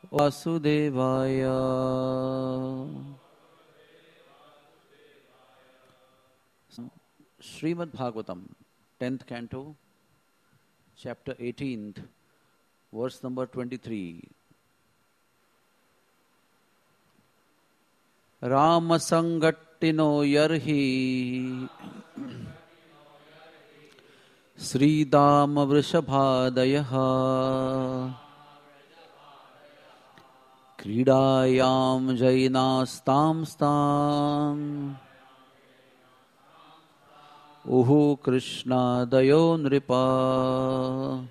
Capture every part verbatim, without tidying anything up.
Vasudevaya. Srimad Bhagavatam, tenth canto, chapter eighteen, verse number twenty-three. Rama Sangattino Yarhi Sridama Vrishabhadayaha Kridayam Jainastam Stam Uhu Krishna Dayo Nripa.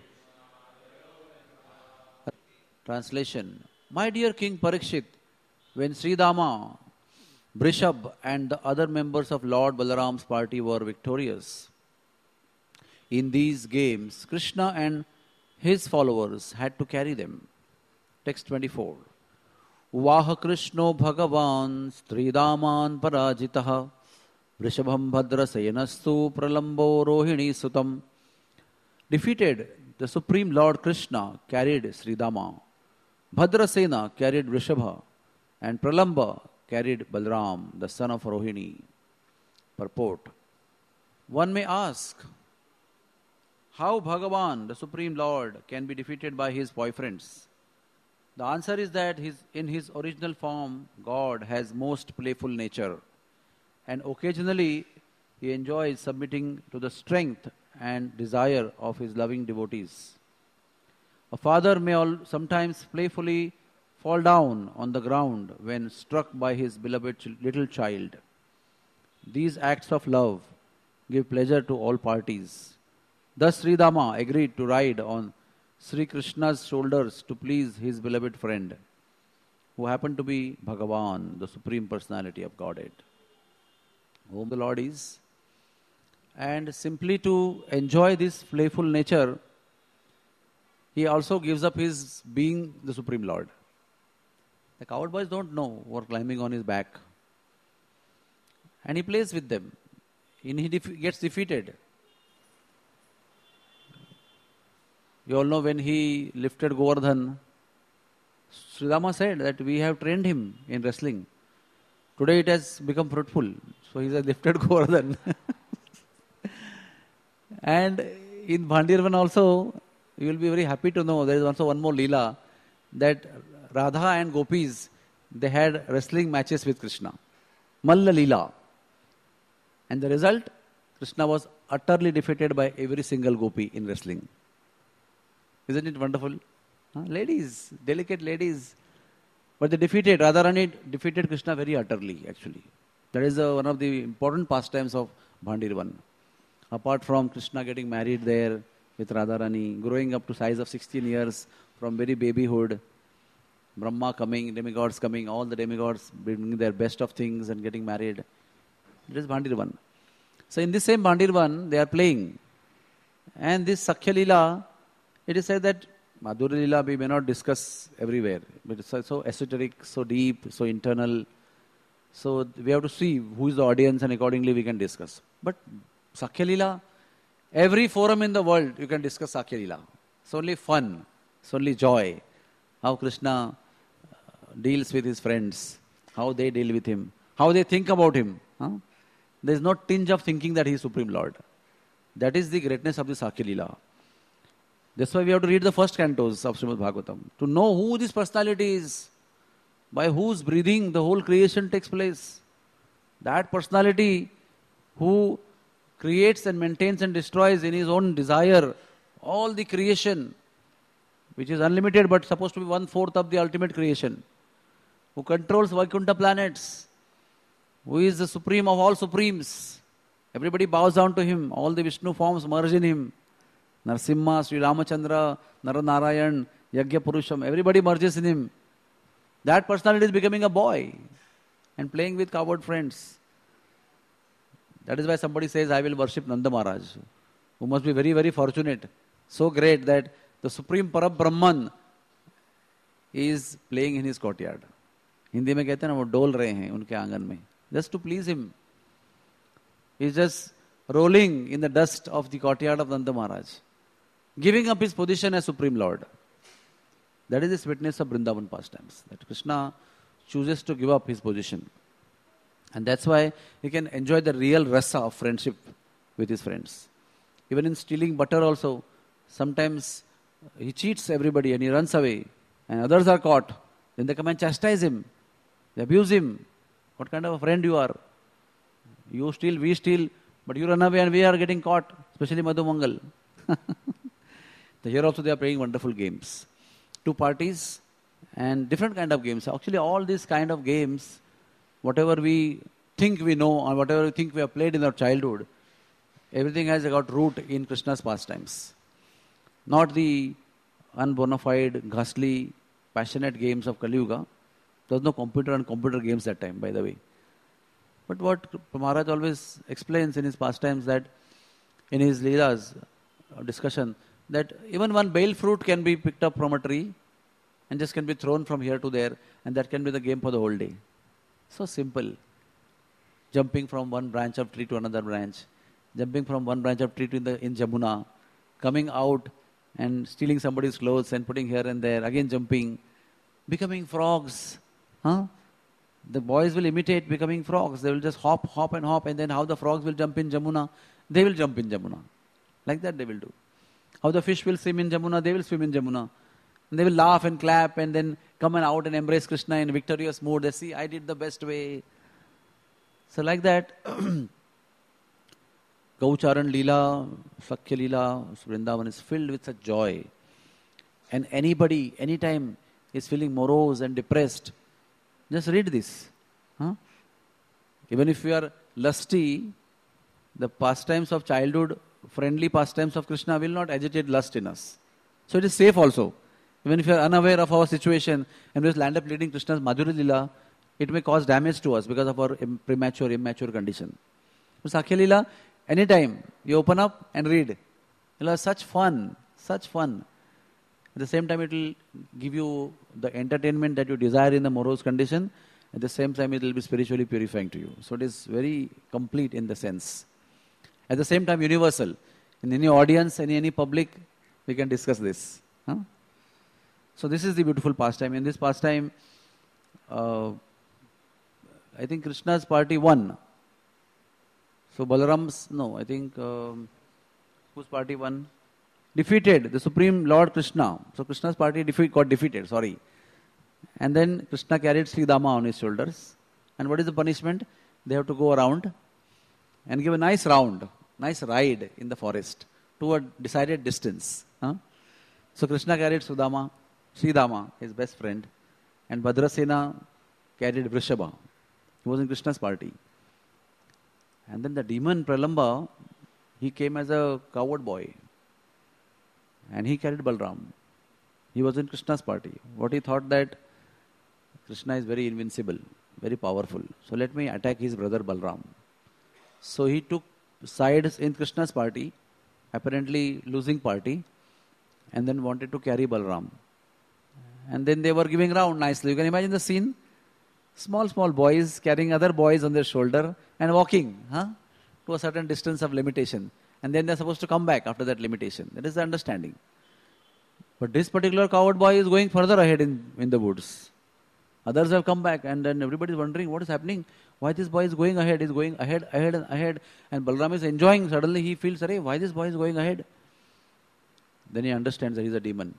Translation. My dear King Parikshit, when Sridama, Brishab and the other members of Lord Balaram's party were victorious in these games, Krishna and his followers had to carry them. Text twenty-four. Vaha Krishno Bhagavan Sridaman Parajitaha Vrishabham Bhadra Sayanastu Pralambo Rohini Sutam. Defeated, the Supreme Lord Krishna carried Sridama, Bhadrasena carried Vrishabha, and Pralamba carried Balram, the son of Rohini. Purport. One may ask, how Bhagavan, the Supreme Lord, can be defeated by his boyfriends? The answer is that his, in his original form, God has most playful nature, and occasionally he enjoys submitting to the strength and desire of his loving devotees. A father may all, sometimes playfully fall down on the ground when struck by his beloved ch- little child. These acts of love give pleasure to all parties. Thus Sridama agreed to ride on Sri Krishna's shoulders to please his beloved friend, who happened to be Bhagavan, the Supreme Personality of Godhead, whom the Lord is. And simply to enjoy this playful nature, he also gives up his being the Supreme Lord. The coward boys don't know who are climbing on his back. And he plays with them. And he def- gets defeated. You all know when he lifted Govardhan, Sridama said that we have trained him in wrestling. Today it has become fruitful. So he has lifted Govardhan. And in Bhandirvan also, you will be very happy to know there is also one more Leela, that Radha and Gopis, they had wrestling matches with Krishna. Malla Leela. And the result, Krishna was utterly defeated by every single gopi in wrestling. Isn't it wonderful? Huh? Ladies, delicate ladies. But they defeated, Radharani defeated Krishna very utterly actually. That is uh, one of the important pastimes of Bhandirvan. Apart from Krishna getting married there with Radharani, growing up to size of sixteen years from very babyhood, Brahma coming, demigods coming, all the demigods bringing their best of things and getting married. It is Bhandirvan. So in this same Bhandirvan, they are playing. And this Sakhya Leela, it is said that Madhurya Leela we may not discuss everywhere. But it's so esoteric, so deep, so internal. So we have to see who is the audience and accordingly we can discuss. But Sakhya Leela, every forum in the world you can discuss Sakhya Leela. It's only fun. It's only joy. How Krishna deals with his friends, how they deal with him, how they think about him. Huh? There is no tinge of thinking that he is Supreme Lord. That is the greatness of the Sakhya Leela. That's why we have to read the first cantos of Srimad Bhagavatam, to know who this personality is, by whose breathing the whole creation takes place. That personality who creates and maintains and destroys in his own desire all the creation, which is unlimited but supposed to be one-fourth of the ultimate creation, who controls Vaikuntha planets, who is the supreme of all supremes. Everybody bows down to him. All the Vishnu forms merge in him. Narsimha, Sri Ramachandra, Naranarayan, Yagya Purusham, everybody merges in him. That personality is becoming a boy and playing with coward friends. That is why somebody says, I will worship Nanda Maharaj, who must be very, very fortunate. So great that the Supreme Parabrahman is playing in his courtyard. Hindi में कहते हैं ना वो डोल रहे हैं उनके आंगन में. Just to please him. He is just rolling in the dust of the courtyard of Nanda Maharaj, giving up his position as Supreme Lord. That is the sweetness of Vrindavan pastimes, that Krishna chooses to give up his position. And that's why he can enjoy the real rasa of friendship with his friends. Even in stealing butter also, sometimes he cheats everybody and he runs away, and others are caught. Then they come and chastise him. They abuse him. What kind of a friend you are? You steal, we steal, but you run away and we are getting caught, especially Madhu Mangal. So here also they are playing wonderful games. Two parties and different kind of games. Actually all these kind of games, whatever we think we know or whatever we think we have played in our childhood, everything has got root in Krishna's pastimes. Not the unbona fide, ghastly, passionate games of Kali Yuga. There was no computer and computer games that time, by the way. But what Maharaj always explains in his pastimes, that in his Leelas uh, discussion, that even one bale fruit can be picked up from a tree and just can be thrown from here to there, and that can be the game for the whole day. So simple. Jumping from one branch of tree to another branch, jumping from one branch of tree to the in Jamuna, coming out and stealing somebody's clothes and putting here and there, again jumping, becoming frogs. Huh? The boys will imitate becoming frogs. They will just hop, hop and hop, and then how the frogs will jump in Jamuna, they will jump in Jamuna. Like that they will do. How the fish will swim in Jamuna, they will swim in Jamuna. And they will laugh and clap and then come and out and embrace Krishna in victorious mood. They see, I did the best way. So like that, Gaucharan Leela, Sakhya Leela, Vrindavan is filled with such joy. And anybody, anytime is feeling morose and depressed, just read this. Huh? Even if you are lusty, the pastimes of childhood, friendly pastimes of Krishna will not agitate lust in us. So it is safe also. Even if you are unaware of our situation and we just land up reading Krishna's Madhurya Leela, it may cause damage to us because of our im- premature, immature condition. So Sakhya Leela, anytime you open up and read, you'll have such fun, such fun. At the same time, it will give you the entertainment that you desire in the morose condition. At the same time, it will be spiritually purifying to you. So it is very complete in the sense. At the same time, universal. In any audience, in any public, we can discuss this. Huh? So this is the beautiful pastime. In this pastime, uh, I think Krishna's party won. So Balaram's, no, I think, um, whose party won? Defeated the Supreme Lord Krishna. So Krishna's party defeat, got defeated, sorry. And then Krishna carried Sri Dama on his shoulders. And what is the punishment? They have to go around and give a nice round, nice ride in the forest to a decided distance. Huh? So Krishna carried Sudama, Sri Dama, his best friend, and Bhadrasena carried Vrishabha. He was in Krishna's party. And then the demon Pralamba, he came as a coward boy. And he carried Balram. He was in Krishna's party. What he thought that Krishna is very invincible, very powerful. So let me attack his brother Balram. So he took sides in Krishna's party, apparently losing party, and then wanted to carry Balram. And then they were giving round nicely. You can imagine the scene. Small, small boys carrying other boys on their shoulder and walking huh, to a certain distance of limitation. And then they're supposed to come back after that limitation. That is the understanding. But this particular coward boy is going further ahead in, in the woods. Others have come back, and then everybody is wondering what is happening. Why this boy is going ahead? He's going ahead, ahead and ahead. And Balram is enjoying. Suddenly he feels, Arey, why this boy is going ahead? Then he understands that he's a demon.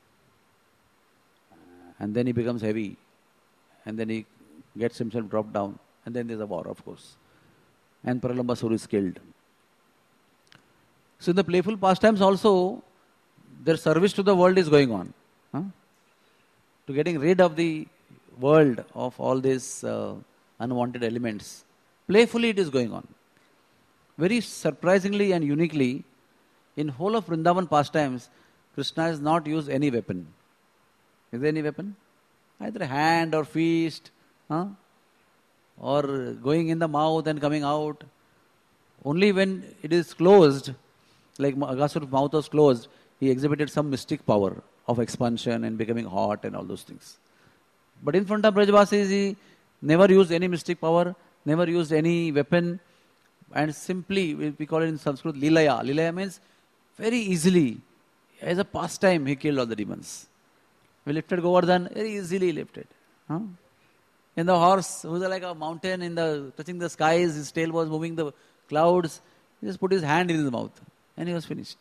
And then he becomes heavy. And then he gets himself dropped down. And then there's a war, of course. And Pralambasur is killed. So in the playful pastimes also, their service to the world is going on. Huh? To getting rid of the world of all these uh, unwanted elements. Playfully it is going on. Very surprisingly and uniquely, in whole of Vrindavan pastimes, Krishna has not used any weapon. Is there any weapon? Either hand or fist, huh? Or going in the mouth and coming out. Only when it is closed, like Agasur's mouth was closed, he exhibited some mystic power of expansion and becoming hot and all those things. But in front of Brajavasis, he never used any mystic power, never used any weapon, and simply, we call it in Sanskrit, Lilaya. Lilaya means very easily, as a pastime, he killed all the demons. We lifted Govardhan, very easily lifted. Huh? In the horse, who was like a mountain in the touching the skies, his tail was moving the clouds. He just put his hand in his mouth and he was finished.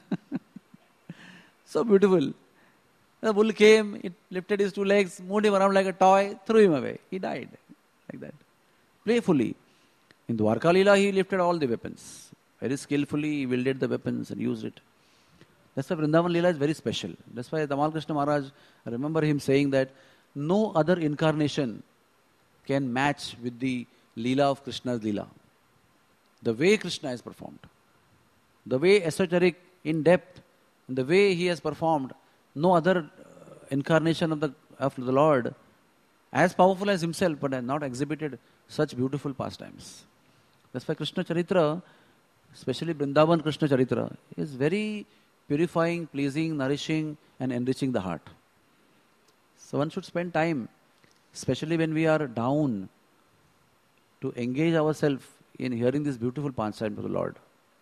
So beautiful. The bull came, it lifted his two legs, moved him around like a toy, threw him away. He died like that. Playfully. In Dwarka Leela, he lifted all the weapons. Very skillfully, he wielded the weapons and used it. That's why Vrindavan Leela is very special. That's why Tamal Krishna Maharaj, I remember him saying that no other incarnation can match with the Leela of Krishna's Leela. The way Krishna has performed, the way esoteric, in depth, and the way he has performed, no other incarnation of the of the Lord, as powerful as himself, but has not exhibited such beautiful pastimes. That's why Krishna Charitra, especially Vrindavan Krishna Charitra, is very purifying, pleasing, nourishing, and enriching the heart. So one should spend time, especially when we are down, to engage ourselves in hearing this beautiful pastime of the Lord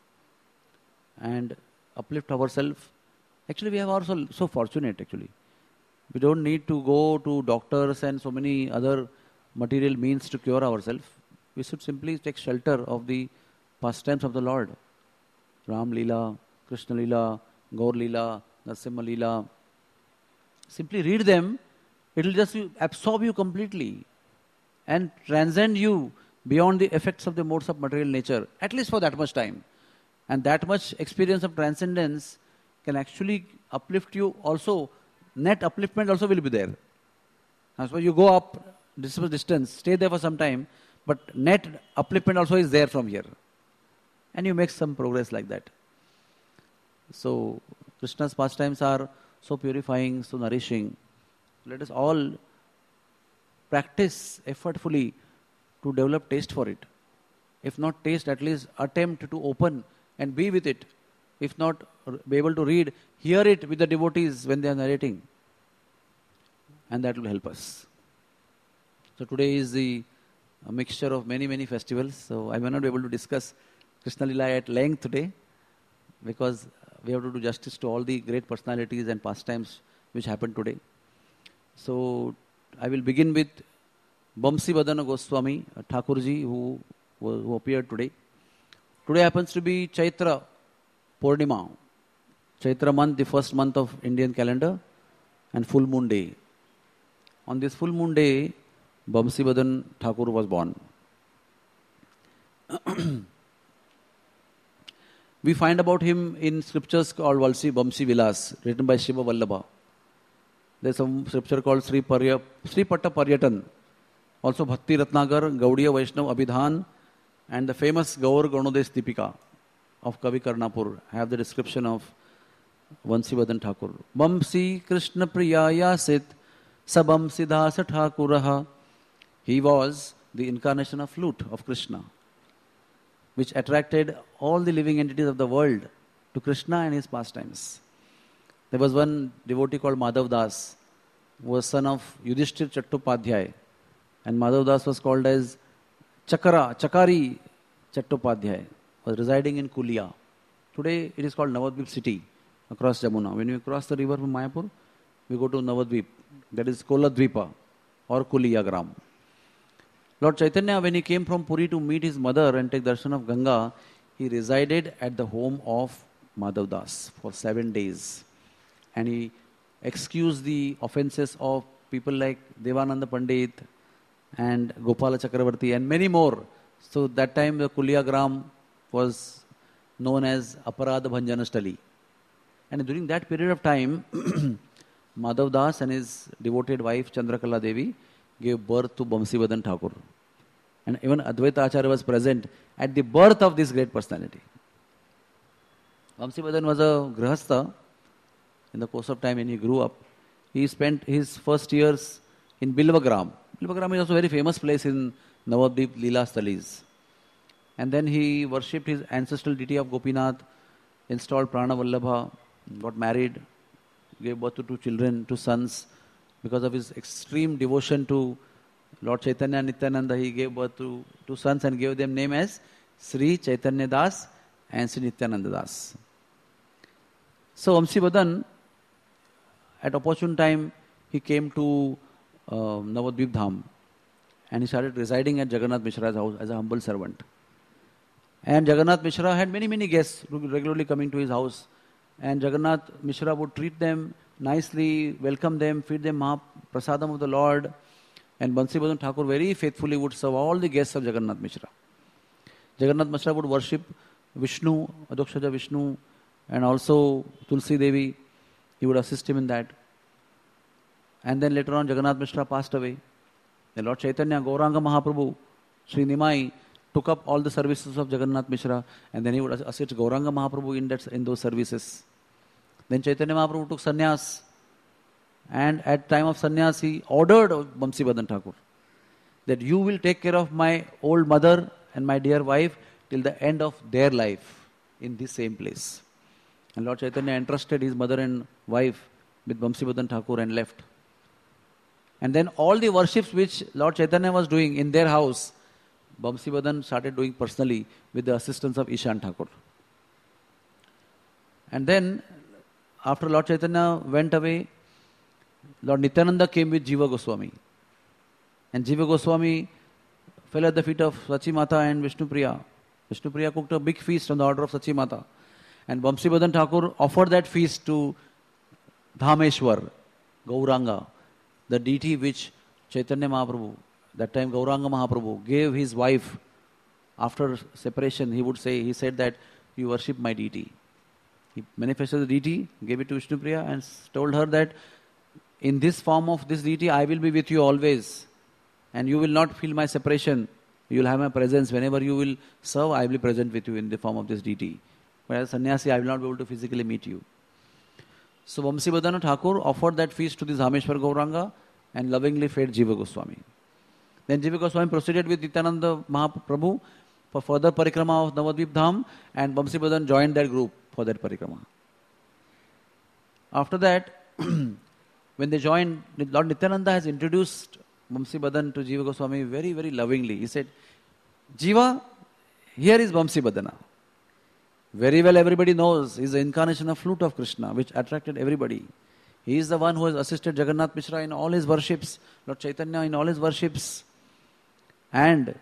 and uplift ourselves. Actually, we have also so fortunate actually. We don't need to go to doctors and so many other material means to cure ourselves. We should simply take shelter of the pastimes of the Lord. Ram Leela, Krishna Leela, Gaur Leela, Narasimha Leela. Simply read them. It will just absorb you completely and transcend you beyond the effects of the modes of material nature, at least for that much time. And that much experience of transcendence can actually uplift you also. Net upliftment also will be there. That's why you go up this distance, stay there for some time, but net upliftment also is there from here. And you make some progress like that. So, Krishna's pastimes are so purifying, so nourishing. Let us all practice effortfully to develop taste for it. If not taste, at least attempt to open and be with it. If not, be able to read, hear it with the devotees when they are narrating. And that will help us. So today is the a mixture of many, many festivals. So I may not be able to discuss Krishna Leela at length today because we have to do justice to all the great personalities and pastimes which happened today. So I will begin with Bamsi Badana Goswami, Thakurji, who, who appeared today. Today happens to be Chaitra Purnima. Chaitra month, the first month of Indian calendar, and full moon day. On this full moon day, Bamsi Badan Thakur was born. We find about him in scriptures called Valsi Bamsi Vilas, written by Shiva Vallabha. There's some scripture called Sri, Parya, Sri Patta Paryatan, also Bhakti Ratnagar, Gaudiya Vaishnav Abhidhan, and the famous Gaur Ganodesh Deepika of Kavi Karnapur have the description of Bamsi Badan Thakur. Bamsi Krishna Priyaya Sit Sabamsi Dasa Thakuraha. He was the incarnation of flute of Krishna, which attracted all the living entities of the world to Krishna and his pastimes. There was one devotee called Madhav Das, who was son of Yudhishthir Chattopadhyay, and Madhav Das was called as Chakara, Chakari Chattopadhyay, was residing in Kulia. Today it is called Navadvip city across Jamuna. When you cross the river from Mayapur, we go to Navadvip, that is Koladvipa or Kuliya Gram. Lord Chaitanya, when he came from Puri to meet his mother and take darshan of Ganga, he resided at the home of Madhav Das for seven days. And he excused the offences of people like Devananda Pandit and Gopala Chakravarti and many more. So that time the Kuliya Gram was known as Aparadha Bhanjanastali. And during that period of time, Madhav Das and his devoted wife Chandrakala Devi gave birth to Bamsi Badan Thakur. And even Advaita Acharya was present at the birth of this great personality. Bamsi Badan was a grihastha. In the course of time when he grew up, he spent his first years in Bilvagram. Bilvagram is also a very famous place in Navadvip Leela Stalis. And then he worshipped his ancestral deity of Gopinath, installed Prana Vallabha, got married, gave birth to two children, two sons. Because of his extreme devotion to Lord Chaitanya and Nityananda, he gave birth to two sons and gave them name as Sri Chaitanya Das and Sri Nityananda Das. So Bamsi Badan, at opportune time, he came to uh, Navadvip Dham and he started residing at Jagannath Mishra's house as a humble servant. And Jagannath Mishra had many, many guests regularly coming to his house. And Jagannath Mishra would treat them nicely, welcome them, feed them Maha Prasadam of the Lord. And Bansi Badhan Thakur very faithfully would serve all the guests of Jagannath Mishra. Jagannath Mishra would worship Vishnu, Adokshaja Vishnu, and also Tulsi Devi. He would assist him in that. And then later on, Jagannath Mishra passed away. The Lord Chaitanya, Gauranga Mahaprabhu, Sri Nimai, took up all the services of Jagannath Mishra, and then he would assist Gauranga Mahaprabhu in, that, in those services. Then Chaitanya Mahaprabhu took sannyas, and at time of sannyas, he ordered Bansi Badhan Thakur that you will take care of my old mother and my dear wife till the end of their life in this same place. And Lord Chaitanya entrusted his mother and wife with Bansi Badhan Thakur and left. And then all the worships which Lord Chaitanya was doing in their house, Bansi Badhan started doing personally with the assistance of Ishan Thakur. And then, after Lord Chaitanya went away, Lord Nityananda came with Jiva Goswami. And Jiva Goswami fell at the feet of Sachi Mata and Vishnu Priya. Vishnu Priya cooked a big feast on the order of Sachi Mata. And Bansi Badhan Thakur offered that feast to Dhameshwar, Gauranga, the deity which Chaitanya Mahaprabhu, that time Gauranga Mahaprabhu, gave his wife after separation. He would say, he said that you worship my deity. He manifested the deity, gave it to Vishnu Priya and told her that in this form of this deity, I will be with you always. And you will not feel my separation. You will have my presence. Whenever you will serve, I will be present with you in the form of this deity. But as sannyasi, I will not be able to physically meet you. So Bansi Badhan Thakur offered that feast to the Dhameshwar Gauranga and lovingly fed Jiva Goswami. Then Jiva Goswami proceeded with Nityananda Mahaprabhu for further parikrama of Navadvip Dham, and Bansi Badhan joined that group for that parikrama. After that, when they joined, Lord Nityananda has introduced Bansi Badhan to Jiva Goswami very, very lovingly. He said, Jiva, here is Bansi Badhana. Very well everybody knows he is the incarnation of flute of Krishna, which attracted everybody. He is the one who has assisted Jagannath Mishra in all his worships, Lord Chaitanya in all his worships. And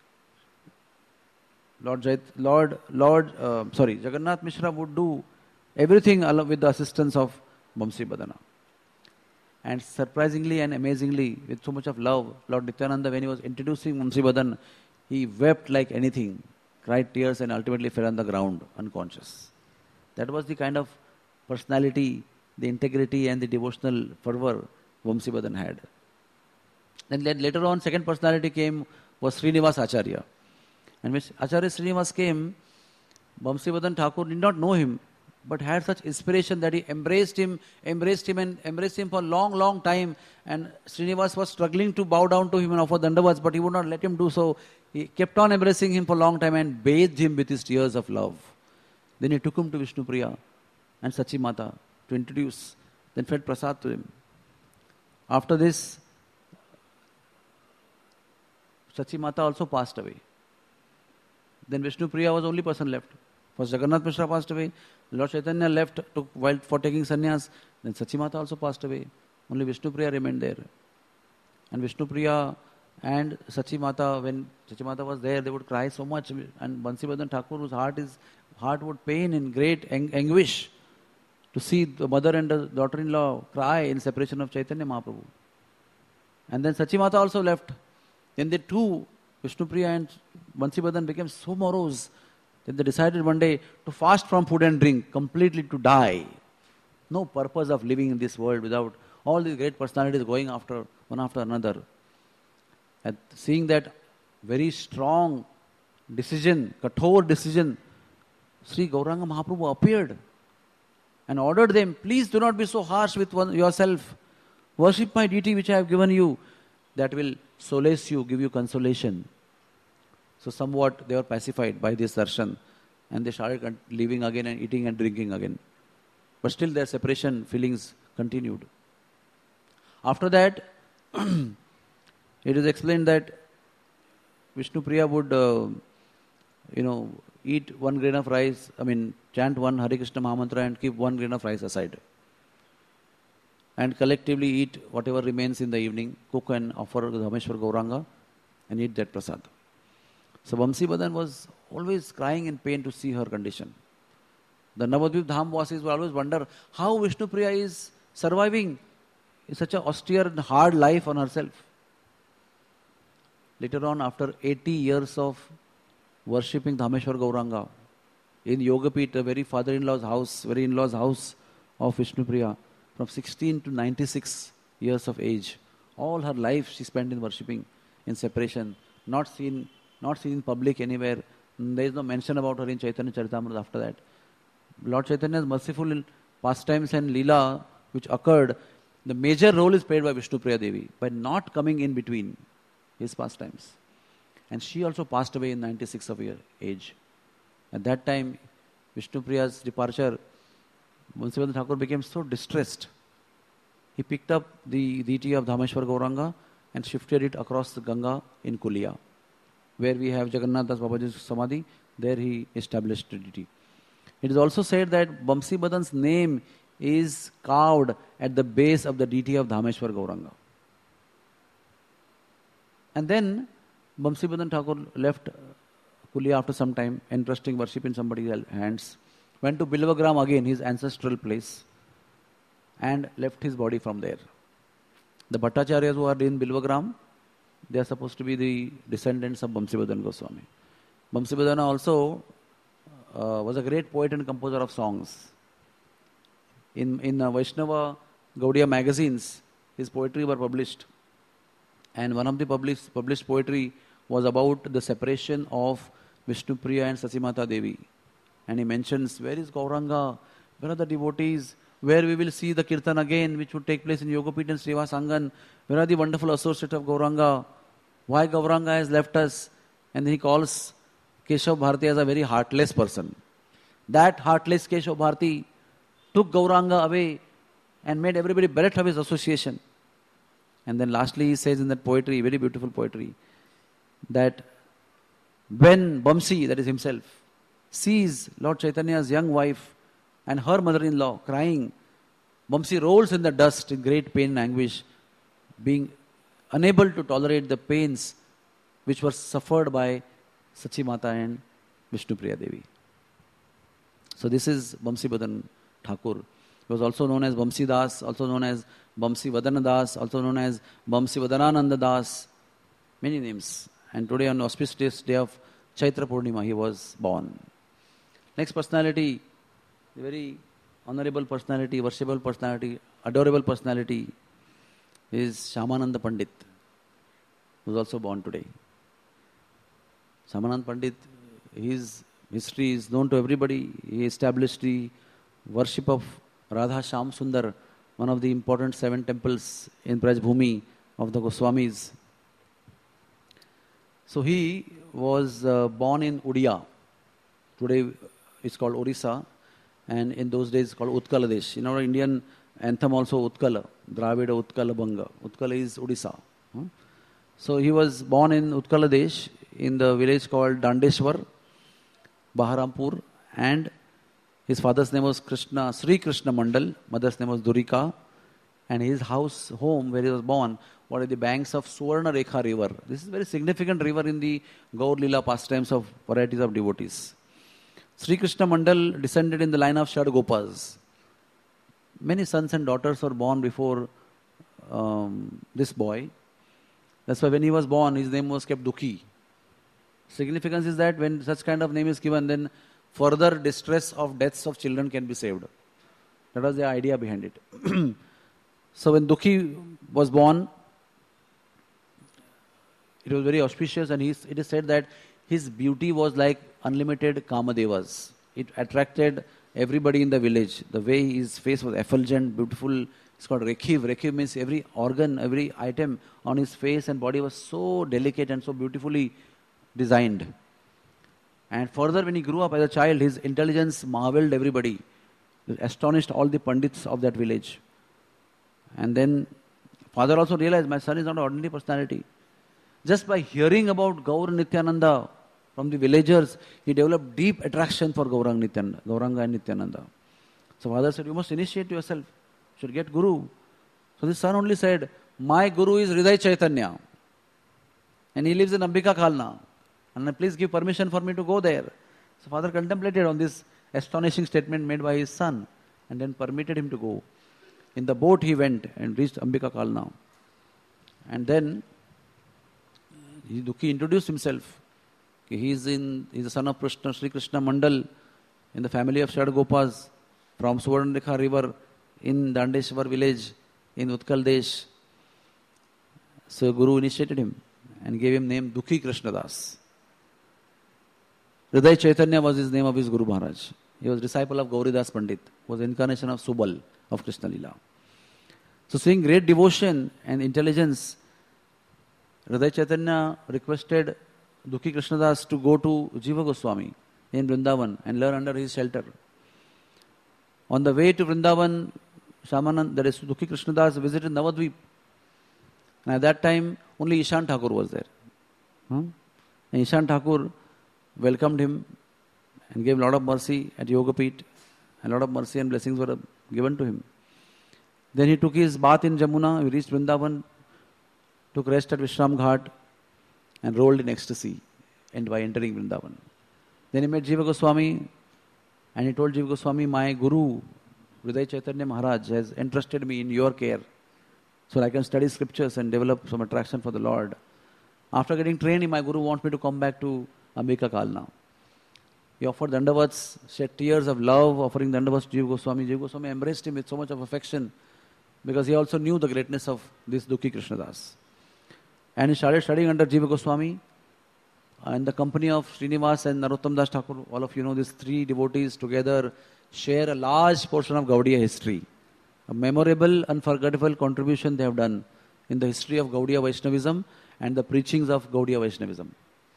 Lord, Jait, Lord, Lord, uh, sorry, Jagannath Mishra would do everything with the assistance of Bansi Badhana. And surprisingly and amazingly, with so much of love, Lord Nityananda, when he was introducing Bansi Badhan, he wept like anything, cried tears and ultimately fell on the ground, unconscious. That was the kind of personality, the integrity and the devotional fervor Bansi Badhan had. Then later on, second personality came was Srinivas Acharya. And when Acharya Srinivas came, Bansi Badhan Thakur did not know him, but had such inspiration that he embraced him, embraced him and embraced him for a long, long time. And Srinivas was struggling to bow down to him and offer dandavats, but he would not let him do so. He kept on embracing him for a long time and bathed him with his tears of love. Then he took him to Vishnu Priya and Sachi Mata to introduce, then fed prasad to him. After this, Sachi Mata also passed away. Then Vishnu Priya was the only person left. First Jagannath Mishra passed away, Lord Chaitanya left took, while for taking sannyas, then Sachi Mata also passed away. Only Vishnu Priya remained there. And Vishnu Priya and Sachi Mata, when Sachi Mata was there, they would cry so much, and Bansi Badhan Thakur's heart is heart would pain in great ang- anguish to see the mother and the daughter-in-law cry in separation of Chaitanya Mahaprabhu. And then Sachi Mata also left. Then they two, Vishnu Priya and Bansi Badhan, became so morose that they decided one day to fast from food and drink, completely to die. No purpose of living in this world without all these great personalities going after one after another. And seeing that very strong decision, kathor decision, Sri Gauranga Mahaprabhu appeared and ordered them, please do not be so harsh with one, yourself. Worship my deity which I have given you. That will solace you, give you consolation. So somewhat they were pacified by this darshan and they started living again and eating and drinking again. But still their separation feelings continued. After that, it is explained that Vishnu Priya would, uh, you know, eat one grain of rice, I mean, chant one Hare Krishna Mahamantra and keep one grain of rice aside. and collectively eat whatever remains in the evening, cook and offer Dhameshwar Gauranga and eat that prasad. So Vamsi Badan was always crying in pain to see her condition. The Navadvip Dham Vasis will always wonder how Vishnupriya is surviving in such an austere and hard life on herself. Later on, after eighty years of worshipping Dhameshwar Gauranga in Yogapit, the very father-in-law's house, very in-law's house of Vishnupriya, from sixteen to ninety-six years of age, all her life she spent in worshipping in separation, not seen, not seen in public anywhere. There is no mention about her in Chaitanya Charitamrita after that. Lord Chaitanya's merciful pastimes and Leela which occurred, the major role is played by Vishnupriya Devi by not coming in between his pastimes. And she also passed away in ninety-six of year age. At that time, Vishnupriya's departure, Vamsi Badan Thakur became so distressed. He picked up the deity of Dhameshwar Gauranga and shifted it across the Ganga in Kulia, where we have Jagannath Das Babaji's Samadhi. There he established the deity. It is also said that Vamsi Badan's name is carved at the base of the deity of Dhameshwar Gauranga. And then Vamsi Badan Thakur left Kulia after some time, entrusting worship in somebody's hands, went to Bilvagram again, his ancestral place, and left his body from there. The Bhattacharyas who are in Bilvagram, they are supposed to be the descendants of Vamsi Badan Goswami. Vamsi Badan also uh, was a great poet and composer of songs. In, in uh, Vaishnava Gaudiya magazines, his poetry were published. And one of the published, published poetry was about the separation of Vishnupriya and Sachimata Devi. And he mentions, where is Gauranga? Where are the devotees? Where we will see the Kirtan again, which would take place in Yogapit and Srivas Angan? Where are the wonderful associates of Gauranga? Why Gauranga has left us? And he calls Keshav Bharati as a very heartless person. That heartless Keshav Bharati took Gauranga away and made everybody bereft of his association. And then lastly he says in that poetry, very beautiful poetry, that when Vamsi, that is himself, sees Lord Chaitanya's young wife and her mother-in-law crying, Vamsi rolls in the dust in great pain and anguish, being unable to tolerate the pains which were suffered by Sachimata and Vishnupriya Devi. So this is Vamsi Badan Thakur. He was also known as Vamsi Das, also known as Vamsi Vadana Das, also known as Vamsi Vadanananda Das. Many names. And today on auspicious day of Chaitra Purnima, he was born. Next personality, a very honorable personality, worshipable personality, adorable personality is Shyamananda Pandit, who was also born today. Shyamananda Pandit, his history is known to everybody. He established the worship of Radha Shyam Sundar, one of the important seven temples in Braj Bhumi of the Goswamis. So he was uh, born in Udiya. Today it's called Orissa, and in those days it's called Utkala Desh. In our Indian anthem also Utkala, Dravida Utkala Banga. Utkala is Odisha. Huh? So he was born in Utkala Desh in the village called Dandeshwar, Baharampur, and his father's name was Krishna, Sri Krishna Mandal, mother's name was Durika, and his house, home where he was born, were at the banks of Suvarna Rekha river. This is a very significant river in the Gaur Leela pastimes of varieties of devotees. Sri Krishna Mandal descended in the line of Shad Gopas. Many sons and daughters were born before um, this boy. That's why when he was born, his name was kept Dukhi. Significance is that when such kind of name is given, then further distress of deaths of children can be saved. That was the idea behind it. So when Dukhi was born, it was very auspicious, and he, it is said that his beauty was like unlimited Kamadevas. It attracted everybody in the village. The way his face was effulgent, beautiful. It's called Rekhiv. Rekhiv means every organ, every item on his face and body was so delicate and so beautifully designed. And further, when he grew up as a child, his intelligence marveled everybody. It astonished all the pandits of that village. And then father also realized, my son is not an ordinary personality. Just by hearing about Gaur Nityananda from the villagers, he developed deep attraction for Gauranga, Nityananda, Gauranga and Nityananda. So father said, you must initiate yourself. You should get guru. So the son only said, my Guru is Hriday Chaitanya. And he lives in Ambika Khalna. And please give permission for me to go there. So father contemplated on this astonishing statement made by his son and then permitted him to go. In the boat he went and reached Ambika Khalna. And then he, Dukhi introduced himself. He is in, he is the son of Krishna, Sri Krishna Mandal in the family of Shadgopas from Suvarnrekha river in Dandeshwar village in Utkal Desh. So Guru initiated him and gave him name Dukhi Krishnadas. Hriday Chaitanya was his name of his Guru Maharaj. He was disciple of Gauridas Pandit, was incarnation of Subal of Krishna Lila. So seeing great devotion and intelligence, Hriday Chaitanya requested Dukhi Krishnadas to go to Jiva Goswami in Vrindavan and learn under his shelter. On the way to Vrindavan, Shamanand, that is Dukhi Krishnadas, visited Navadvip. And at that time, only Ishan Thakur was there. Hmm? And Ishan Thakur welcomed him and gave a lot of mercy at Yogapeeth. A lot of mercy and blessings were given to him. Then he took his bath in Jamuna, he reached Vrindavan, took rest at Vishram Ghat, and rolled in ecstasy and by entering Vrindavan. Then he met Jiva Goswami and he told Jiva Goswami, my Guru, Hriday Chaitanya Maharaj, has entrusted me in your care so I can study scriptures and develop some attraction for the Lord. After getting trained, my Guru wants me to come back to Ambika Khalna. He offered dandavats, shed tears of love, offering dandavats to Jiva Goswami. Jiva Goswami embraced him with so much of affection because he also knew the greatness of this Dukhi Krishnadas. And he started studying under Jiva Goswami in the company of Srinivas and Narottam Das Thakur. All of you know these three devotees together share a large portion of Gaudiya history. A memorable, unforgettable contribution they have done in the history of Gaudiya Vaishnavism and the preachings of Gaudiya Vaishnavism.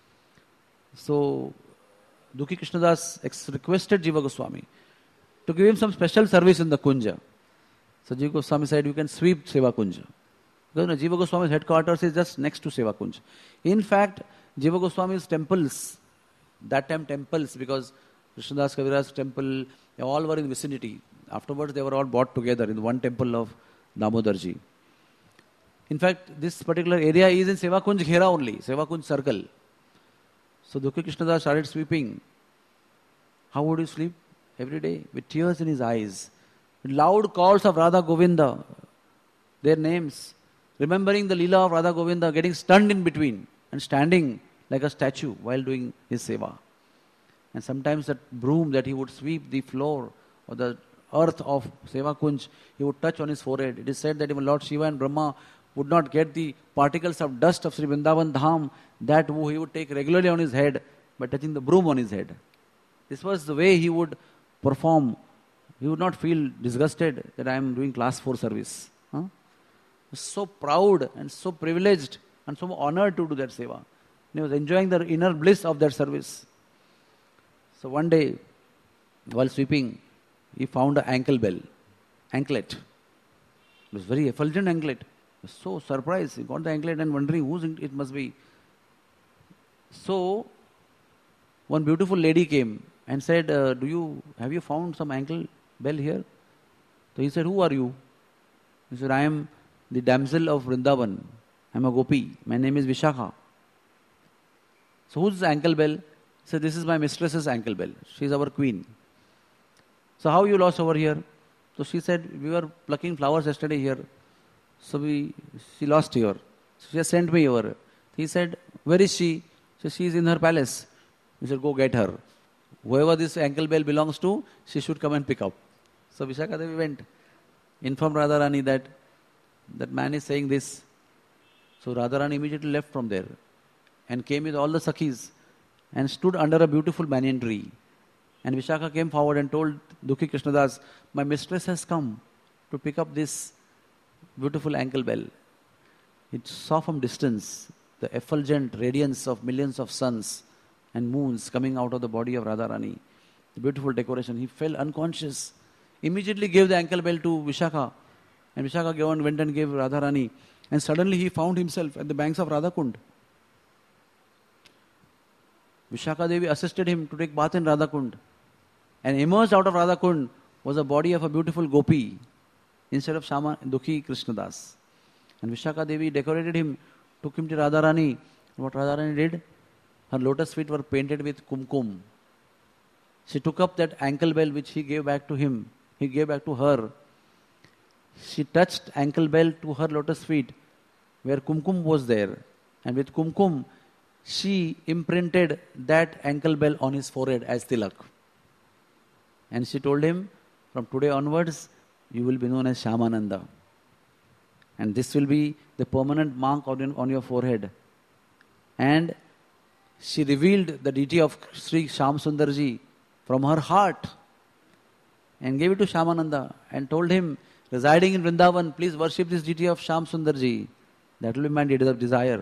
So, Dukhi Krishnadas ex- requested Jiva Goswami to give him some special service in the Kunja. So Jiva Goswami said, you can sweep Seva Kunja. Because you know, Jiva Goswami's headquarters is just next to Seva Kunja. In fact, Jiva Goswami's temples, that time temples, because Krishnadas Kaviraj temple, they all were in vicinity. Afterwards, they were all brought together in one temple of Damodarji. In fact, this particular area is in Seva Kunj Ghera only, Seva Kunj circle. So Dukhi Krishnadas started sweeping. How would he sleep? Every day, with tears in his eyes. With loud calls of Radha Govinda, their names. Remembering the Leela of Radha Govinda, getting stunned in between and standing like a statue while doing his seva. And sometimes that broom that he would sweep the floor or the earth of Seva Kunj, he would touch on his forehead. It is said that even Lord Shiva and Brahma would not get the particles of dust of Sri Vrindavan Dham that he would take regularly on his head by touching the broom on his head. This was the way he would perform. He would not feel disgusted that I am doing class four service. Huh? So proud and so privileged and so honored to do that seva. He was enjoying the inner bliss of that service. So one day, while sweeping, he found an ankle bell, anklet. It was very effulgent anklet. He was so surprised. He got the anklet and wondering whose it must be. So, one beautiful lady came and said, uh, "Do you have you found some ankle bell here?" So he said, "Who are you?" He said, "I am the damsel of Vrindavan. I am a gopi. My name is Vishakha." So whose ankle bell? He said, "This is my mistress's ankle bell. She is our queen." So how you lost over here? So she said, "We were plucking flowers yesterday here. So we, she lost here. So she has sent me over." He said, "Where is she?" So she is in her palace. He said, "Go get her. Whoever this ankle bell belongs to, she should come and pick up." So Vishakha Devi went, informed Radharani that that man is saying this. So Radharani immediately left from there and came with all the Sakhis and stood under a beautiful banyan tree. And Vishakha came forward and told Dukhi Krishnadas, "My mistress has come to pick up this beautiful ankle bell." It saw from distance the effulgent radiance of millions of suns and moons coming out of the body of Radharani. The beautiful decoration. He fell unconscious. Immediately gave the ankle bell to Vishakha. And Vishakha went and gave Radharani. And suddenly he found himself at the banks of Radhakund. Vishakha Devi assisted him to take bath in Radhakund. And emerged out of Radhakund was the body of a beautiful gopi. instead of Shama, Dukhi Krishnadas. And Vishaka Devi decorated him, took him to Radharani. What Radharani did? Her lotus feet were painted with kumkum. She took up that ankle bell which he gave back to him. He gave back to her. She touched ankle bell to her lotus feet where kumkum was there. And with kumkum, she imprinted that ankle bell on his forehead as tilak. And she told him, from today onwards, you will be known as Shyamananda. And this will be the permanent mark on, on your forehead. And she revealed the deity of Sri Shyam Sundarji from her heart and gave it to Shyamananda and told him, residing in Vrindavan, please worship this deity of Shyam Sundarji. That will be my desire.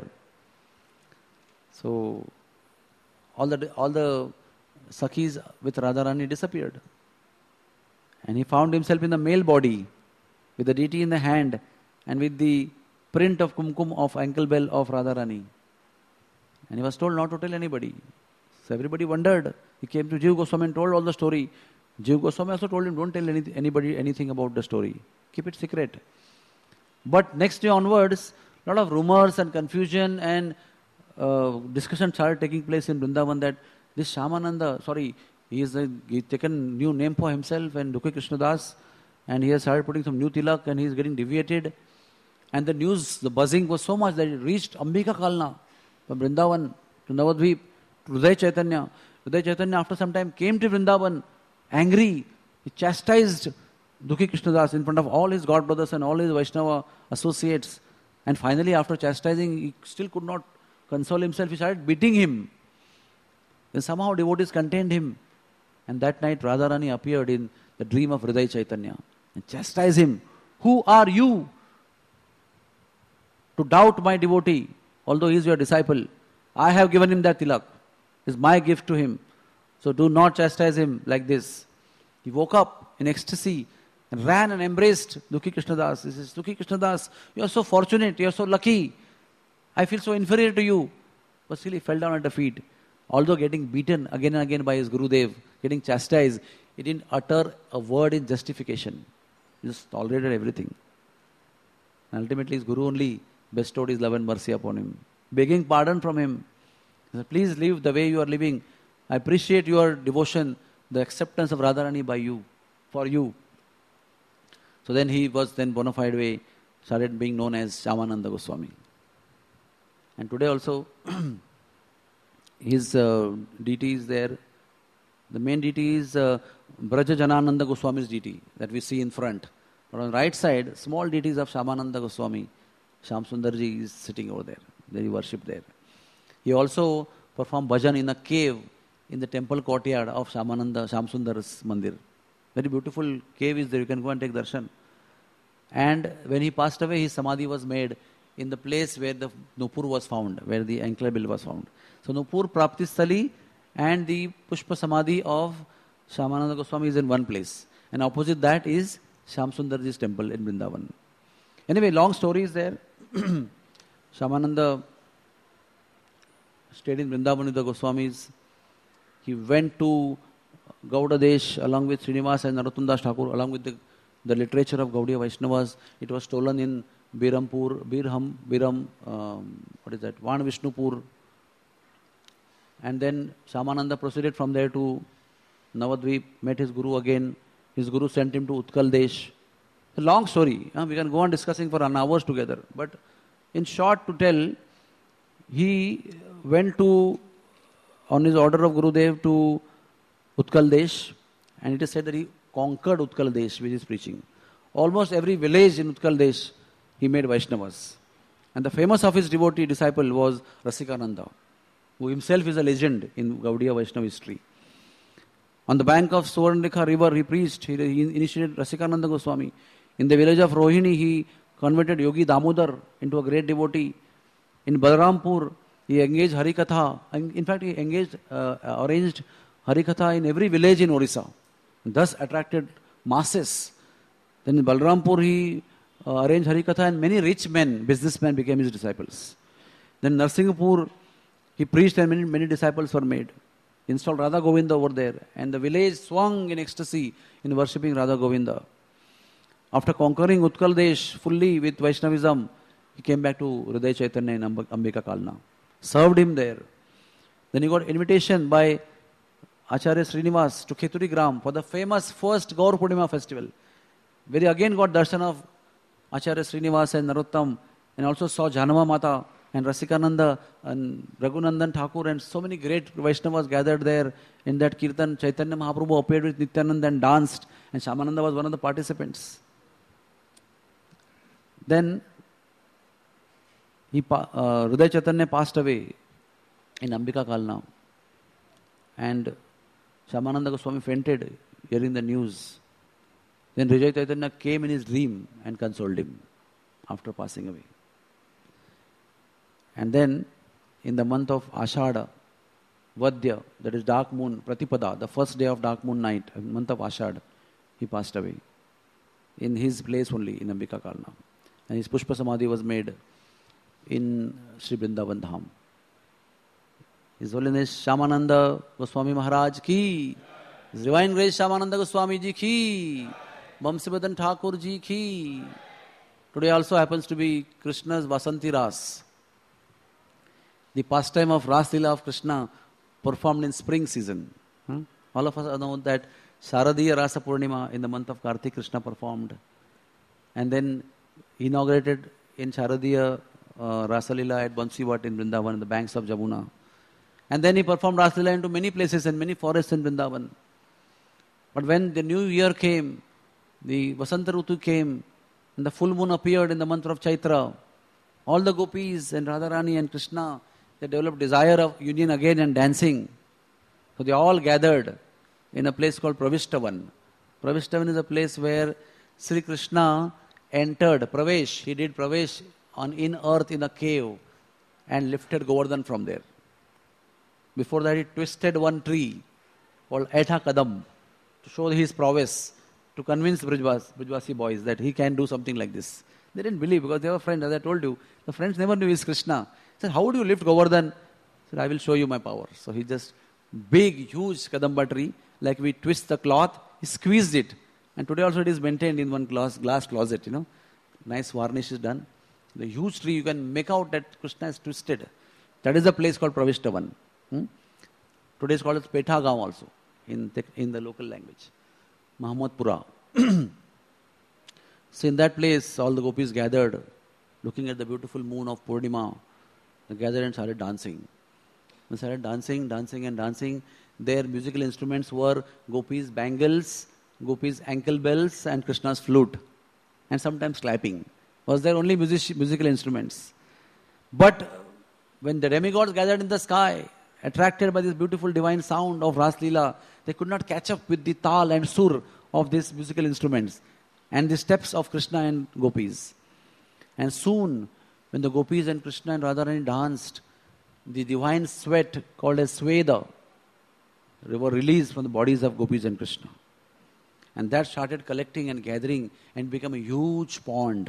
So, all the all the Sakhis with Radharani disappeared. And he found himself in the male body with the deity in the hand and with the print of kumkum of ankle bell of Radharani. And he was told not to tell anybody. So everybody wondered. He came to Jiva Goswami and told all the story. Jiva Goswami also told him, don't tell any, anybody anything about the story. Keep it secret. But next day onwards, a lot of rumors and confusion and uh, discussion started taking place in Vrindavan that this Shyamananda, sorry, he has taken new name for himself and Dukhi Krishnadas, and he has started putting some new tilak and he is getting deviated. And the news, the buzzing was so much that it reached Ambika Kalna, from Vrindavan to Navadvip, to Hriday Chaitanya. Hriday Chaitanya after some time came to Vrindavan, angry. He chastised Dukhi Krishnadas in front of all his god brothers and all his Vaishnava associates. And finally, after chastising, he still could not console himself. He started beating him. Then somehow devotees contained him. And that night, Radharani appeared in the dream of Hriday Chaitanya and chastised him. Who are you to doubt my devotee, although he is your disciple? I have given him that tilak. It is my gift to him. So do not chastise him like this. He woke up in ecstasy and ran and embraced Dukhi Krishnadas. He says, Dukhi Krishnadas, you are so fortunate, you are so lucky. I feel so inferior to you. But still he fell down at the feet. Although getting beaten again and again by his Gurudev, getting chastised, he didn't utter a word in justification. He just tolerated everything. And ultimately his Guru only bestowed his love and mercy upon him, begging pardon from him. He said, please live the way you are living. I appreciate your devotion, the acceptance of Radharani by you, for you. So then he was then bona fide way, started being known as Shyamananda Goswami. And today also, his uh, deity is there. The main deity is uh, Braja Janananda Goswami's deity that we see in front. But on the right side, small deities of Shyamananda Goswami. Shyam Sundarji is sitting over there. They worship there. He also performed bhajan in a cave in the temple courtyard of Shyamananda, Shyam Sundar's mandir. Very beautiful cave is there. You can go and take darshan. And when he passed away, his samadhi was made in the place where the Nupur was found, where the ankle bell was found. So Nupur Prapti Sthali and the Pushpa Samadhi of Shyamananda Goswami is in one place. And opposite that is Shyam Sundarji's temple in Vrindavan. Anyway, long story is there. Shyamananda stayed in Vrindavan with the Goswamis. He went to Gauda Desh along with Srinivas and Narottam Das Thakur, along with the, the literature of Gaudiya Vaishnavas. It was stolen in Birampur, Birham, Biram, um, what is that, Van Vishnupur. And then Shyamananda proceeded from there to Navadvip, met his Guru again. His Guru sent him to Utkal Desh. A long story. Uh, we can go on discussing for an hours together. But in short to tell, he went to, on his order of Gurudev, to Utkal Desh, and it is said that he conquered Utkal Desh with his preaching. Almost every village in Utkal Desh, he made Vaishnavas. And the famous of his devotee disciple was Rasikananda, who himself is a legend in Gaudiya Vaishnava history. On the bank of Suvarnrekha river, he preached. He, he initiated Rasikananda Goswami. In the village of Rohini, he converted Yogi Damodar into a great devotee. In Balrampur, he engaged Harikatha. In fact, he engaged, uh, arranged Harikatha in every village in Orissa. Thus attracted masses. Then in Balrampur, he uh, arranged Harikatha, and many rich men, businessmen became his disciples. Then Narsinghpur, he preached and many, many disciples were made. Installed Radha Govinda over there. And the village swung in ecstasy in worshipping Radha Govinda. After conquering Utkal Desh fully with Vaishnavism, he came back to Hriday Chaitanya in Amb- Ambika Kalna. Served him there. Then he got invitation by Acharya Srinivas to Khituri Gram for the famous first Gaur Purnima festival, where he again got darshan of Acharya Srinivas and Narottam, and also saw Janama Mata and Rasikananda and Raghunandan Thakur and so many great Vaishnavas gathered there in that Kirtan. Chaitanya Mahaprabhu appeared with Nityananda and danced, and Shyamananda was one of the participants. Then he, uh, Hriday Chaitanya passed away in Ambika Kalna, and Shyamananda Goswami fainted hearing the news. Then Hriday Chaitanya came in his dream and consoled him after passing away. And then in the month of Ashada, Vadya, that is dark moon, Pratipada, the first day of dark moon night, month of Ashada, he passed away. In his place only, in Ambika Kalna. And his Pushpa Samadhi was made in Sri Vrindavan Dham. His Holiness Shyamananda Goswami Maharaj ki, His Divine Grace Shyamananda Goswami ji ki, Vamsivardhan Thakur ji ki. Today also happens to be Krishna's Vasanti Ras. The pastime of Ras Leela of Krishna performed in spring season. Hmm? All of us know that Sharadiya Rasa Purnima in the month of Kartik Krishna performed. And then inaugurated in Sharadiya uh, Rasa Leela at Bansivat in Vrindavan, in the banks of Jamuna. And then he performed Rasa Leela into many places and many forests in Vrindavan. But when the new year came, the Vasanta Rutu came, and the full moon appeared in the month of Chaitra, all the gopis and Radharani and Krishna, they developed desire of union again and dancing. So they all gathered in a place called Pravishtavan. Pravishtavan is a place where Sri Krishna entered, Pravesh, he did Pravesh on in earth in a cave and lifted Govardhan from there. Before that he twisted one tree called Aitha Kadam to show his prowess, to convince Brijvas, Brijvasi boys that he can do something like this. They didn't believe because they were friends, as I told you. The friends never knew he's Krishna. He said, how would you lift Govardhan? He said, I will show you my power. So he just, big, huge Kadamba tree, like we twist the cloth, he squeezed it. And today also it is maintained in one glass, glass closet, you know. Nice varnish is done. The huge tree, you can make out that Krishna is twisted. That is a place called Pravishtavan. Hmm? Today it's called as Petha Gaon also, in the, in the local language. Mahamadpura. So in that place, all the gopis gathered, looking at the beautiful moon of Purnima. They gathered and started dancing. They started dancing, dancing and dancing. Their musical instruments were gopis' bangles, gopis' ankle bells and Krishna's flute. And sometimes clapping. Was there only music, musical instruments. But when the demigods gathered in the sky, attracted by this beautiful divine sound of Ras Leela, they could not catch up with the tal and sur of these musical instruments and the steps of Krishna and gopis. And soon, when the gopis and Krishna and Radharani danced, the divine sweat called as Sweda were released from the bodies of gopis and Krishna. And that started collecting and gathering and became a huge pond.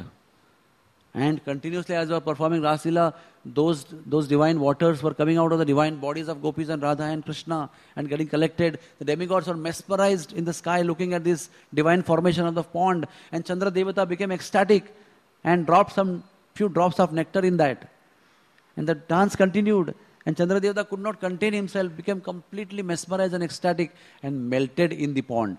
And continuously as they were performing Ras Leela, those, those divine waters were coming out of the divine bodies of gopis and Radha and Krishna and getting collected. The demigods were mesmerized in the sky looking at this divine formation of the pond. And Chandra Devata became ecstatic and dropped some few drops of nectar in that. And the dance continued. And Chandra Devata could not contain himself, became completely mesmerized and ecstatic and melted in the pond.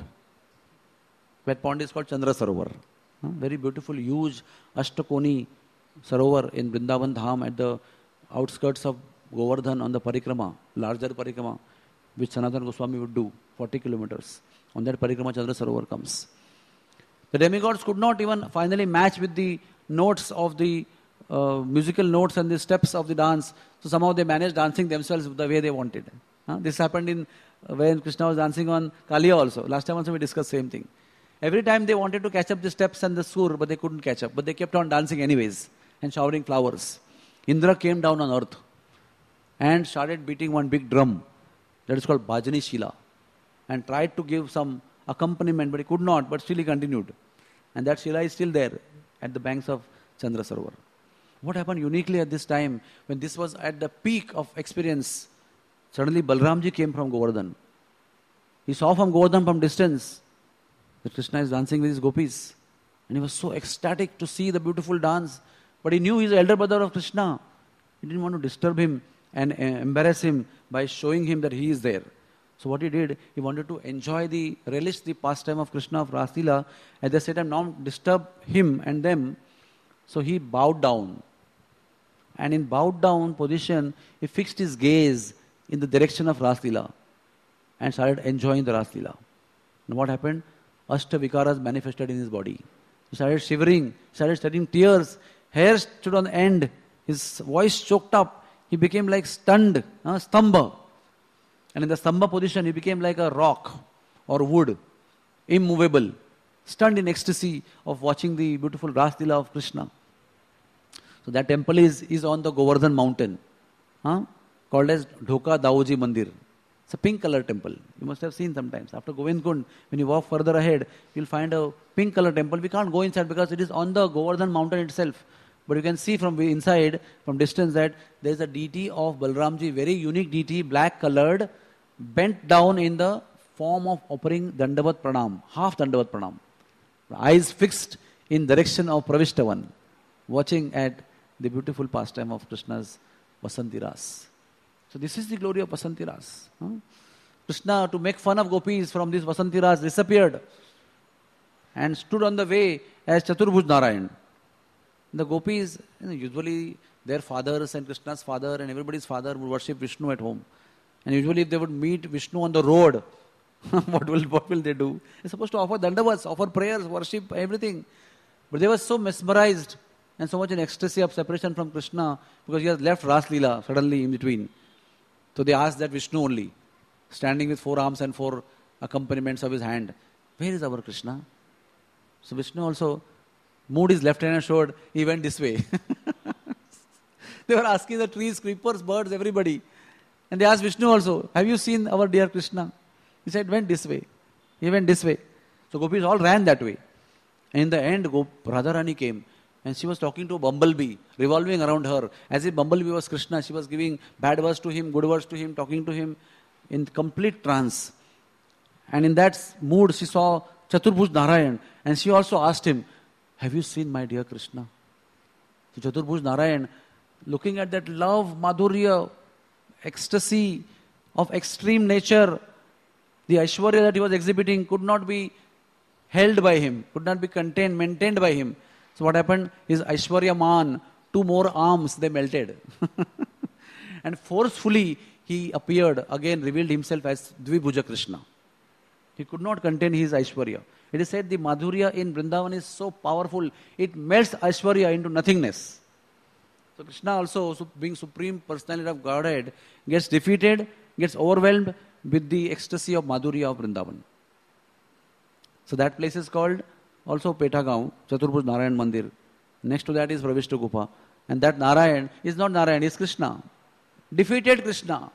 That pond is called Chandra Sarovar. Huh? Very beautiful, huge Ashtakoni Sarovar in Vrindavan Dham at the outskirts of Govardhan on the Parikrama, larger Parikrama, which Sanatana Goswami would do, forty kilometers. On that Parikrama, Chandra Sarovar comes. The demigods could not even finally match with the notes of the uh, musical notes and the steps of the dance. So somehow they managed dancing themselves the way they wanted. Huh? This happened in uh, when Krishna was dancing on Kaliya also. Last time also we discussed the same thing. Every time they wanted to catch up the steps and the sur, but they couldn't catch up. But they kept on dancing anyways and showering flowers. Indra came down on earth and started beating one big drum. That is called Bhajani Shila. And tried to give some accompaniment, but he could not, but still he continued. And that Shila is still there at the banks of Chandra Sarovar. What happened uniquely at this time, when this was at the peak of experience, suddenly Balramji came from Govardhan. He saw from Govardhan from distance that Krishna is dancing with his gopis. And he was so ecstatic to see the beautiful dance. But he knew he's the elder brother of Krishna. He didn't want to disturb him and uh, embarrass him by showing him that he is there. So what he did, he wanted to enjoy the, relish the pastime of Krishna, of Ras Leela. At the same time, not disturb him and them. So he bowed down. And in bowed down position, he fixed his gaze in the direction of Ras Leela and started enjoying the Ras Leela. And what happened? Ashtavikaras manifested in his body. He started shivering, started shedding tears, hair stood on end, his voice choked up, he became like stunned, uh, stamba. And in the stamba position, he became like a rock or wood, immovable, stunned in ecstasy of watching the beautiful Ras Leela of Krishna. So that temple is, is on the Govardhan mountain, huh? Called as Dhoka Daoji Mandir. It's a pink color temple. You must have seen sometimes. After Govind Kund, when you walk further ahead, you'll find a pink color temple. We can't go inside because it is on the Govardhan mountain itself. But you can see from inside, from distance, that there is a deity of Balramji, very unique deity, black colored, bent down in the form of offering Dandavat Pranam, half Dandavat Pranam. Eyes fixed in direction of Pravishtavan, watching at the beautiful pastime of Krishna's Vasanti Ras. So this is the glory of Vasanti Ras. Huh? Krishna, to make fun of gopis from this Vasanti Ras, disappeared and stood on the way as Chaturbhuj Narayan. The gopis, you know, usually their fathers and Krishna's father and everybody's father would worship Vishnu at home. And usually if they would meet Vishnu on the road, what will what will they do? They're supposed to offer dandavats, offer prayers, worship, everything. But they were so mesmerized and so much in ecstasy of separation from Krishna because he has left Ras Leela suddenly in between. So they asked that Vishnu only, standing with four arms and four accompaniments of his hand, where is our Krishna? So Vishnu also moved his left hand and showed, he went this way. They were asking the trees, creepers, birds, everybody. And they asked Vishnu also, have you seen our dear Krishna? He said, went this way. He went this way. So gopis all ran that way. And in the end, Gop- Radharani came. And she was talking to a bumblebee, revolving around her. As if bumblebee was Krishna, she was giving bad words to him, good words to him, talking to him in complete trance. And in that mood, she saw Chaturbhuj Narayan. And she also asked him, have you seen my dear Krishna? So Chaturbhuj Narayan, looking at that love, madhurya, ecstasy of extreme nature, the Aishwarya that he was exhibiting could not be held by him, could not be contained, maintained by him. So what happened? His Aishwarya Man, two more arms, they melted. And forcefully he appeared, again revealed himself as Dvibhuja Krishna. He could not contain his Aishwarya. It is said the Madhurya in Vrindavan is so powerful, it melts Aishwarya into nothingness. So Krishna also, being Supreme Personality of Godhead, gets defeated, gets overwhelmed with the ecstasy of Madhurya of Vrindavan. So that place is called also Petagaon, Chaturbhuj Narayan Mandir. Next to that is Pravishta Gufa. And that Narayan is not Narayan, is Krishna. Defeated Krishna.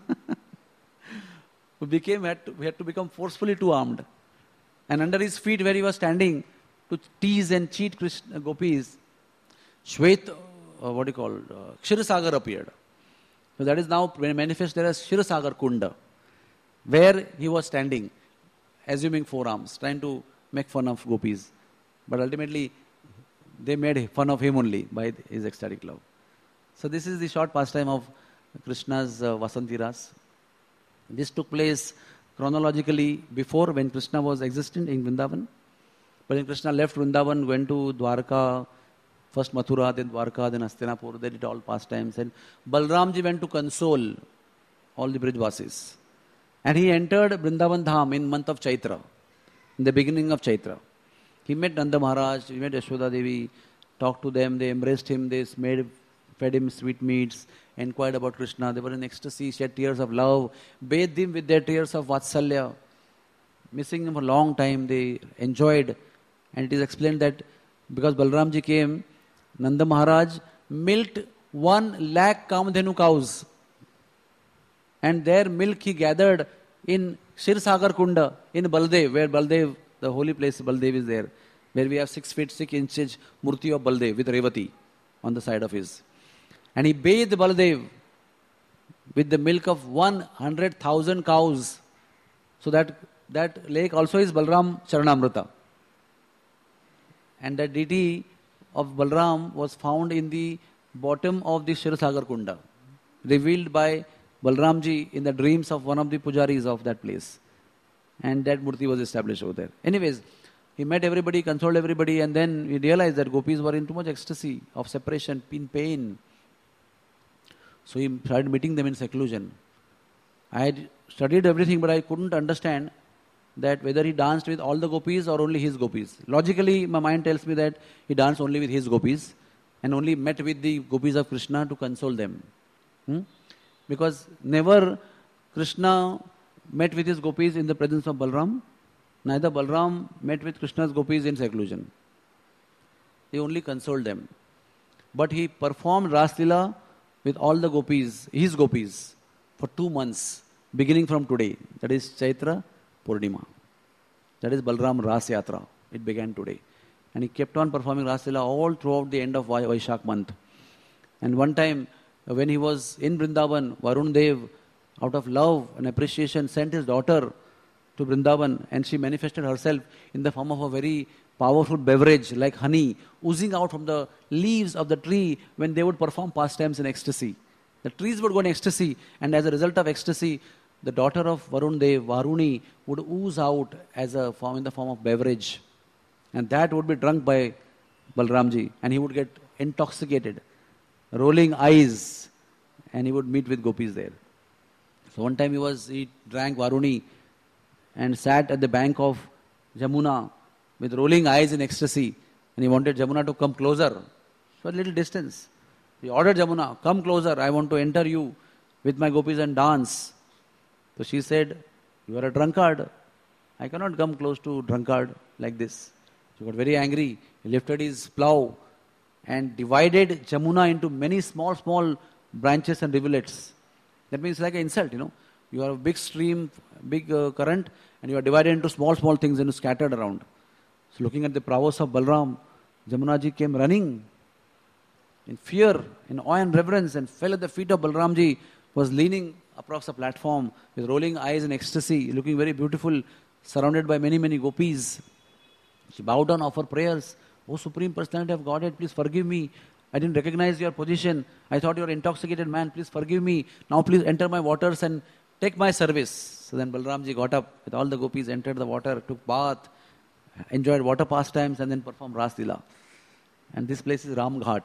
We became, had to, we had to become forcefully too armed. And under his feet where he was standing to tease and cheat Krishna, gopis, Shwet, uh, what do you call, uh, Kshirosagar appeared. So that is now manifested as Kshirosagar Kunda, where he was standing, assuming four arms, trying to make fun of gopis. But ultimately, they made fun of him only by his ecstatic love. So this is the short pastime of Krishna's uh, Vasanti Ras. This took place chronologically before, when Krishna was existent in Vrindavan. But when Krishna left Vrindavan, went to Dwarka, first Mathura, then Dwarka, then Hastinapur, they did all pastimes. And Balramji went to console all the Brijvasis. And he entered Vrindavan Dham in month of Chaitra, in the beginning of Chaitra. He met Nanda Maharaj, he met Yashoda Devi, talked to them, they embraced him, they made, fed him sweetmeats, inquired about Krishna. They were in ecstasy, shed tears of love, bathed him with their tears of Vatsalya. Missing him for a long time, they enjoyed. And it is explained that because Balramji came, Nanda Maharaj milked one lakh Kamadhenu cows. And their milk he gathered in Kshirosagar Kunda, in Baldev, where Baldev, the holy place Baldev is there, where we have six feet, six inches murti of Baldev with Revati on the side of his. And he bathed Baldev with the milk of one hundred thousand cows. So that, that lake also is Balram Charanamrita. And that deity of Balram was found in the bottom of the Kshetrasagar Kunda, revealed by Balramji in the dreams of one of the pujaris of that place. And that murti was established over there. Anyways, he met everybody, consoled everybody, and then he realized that gopis were in too much ecstasy of separation, in pain. So he started meeting them in seclusion. I had studied everything, but I couldn't understand that whether he danced with all the gopis or only his gopis. Logically, my mind tells me that he danced only with his gopis and only met with the gopis of Krishna to console them. Hmm? Because never Krishna met with his gopis in the presence of Balram. Neither Balram met with Krishna's gopis in seclusion. He only consoled them. But he performed Raslila with all the gopis, his gopis, for two months, beginning from today. That is Chaitra Purnima. That is Balram Ras Yatra. It began today. And he kept on performing Raslila all throughout the end of Vaishak month. And one time, when he was in Vrindavan, Varun Dev, out of love and appreciation, sent his daughter to Vrindavan, and she manifested herself in the form of a very powerful beverage like honey, oozing out from the leaves of the tree when they would perform pastimes in ecstasy. The trees would go in ecstasy, and as a result of ecstasy, the daughter of Varun Dev, Varuni, would ooze out as a form in the form of beverage. And that would be drunk by Balramji, and he would get intoxicated, rolling eyes, and he would meet with gopis there. So one time he was, he drank Varuni and sat at the bank of Jamuna with rolling eyes in ecstasy, and he wanted Jamuna to come closer. So a little distance. He ordered Jamuna, come closer, I want to enter you with my gopis and dance. So she said, you are a drunkard. I cannot come close to drunkard like this. He got very angry. He lifted his plow and divided Jamuna into many small, small branches and rivulets. That means like an insult, you know. You have a big stream, big uh, current, and you are divided into small, small things and scattered around. So looking at the prowess of Balram, Jamunaji came running in fear, in awe and reverence, and fell at the feet of Balramji, was leaning across a platform with rolling eyes in ecstasy, looking very beautiful, surrounded by many, many gopis. She bowed down, offered prayers. Oh, Supreme Personality of Godhead, please forgive me. I didn't recognize your position. I thought you were an intoxicated man. Please forgive me. Now please enter my waters and take my service. So then Balramji got up with all the gopis, entered the water, took bath, enjoyed water pastimes, and then performed Raslila. And this place is Ram Ghat,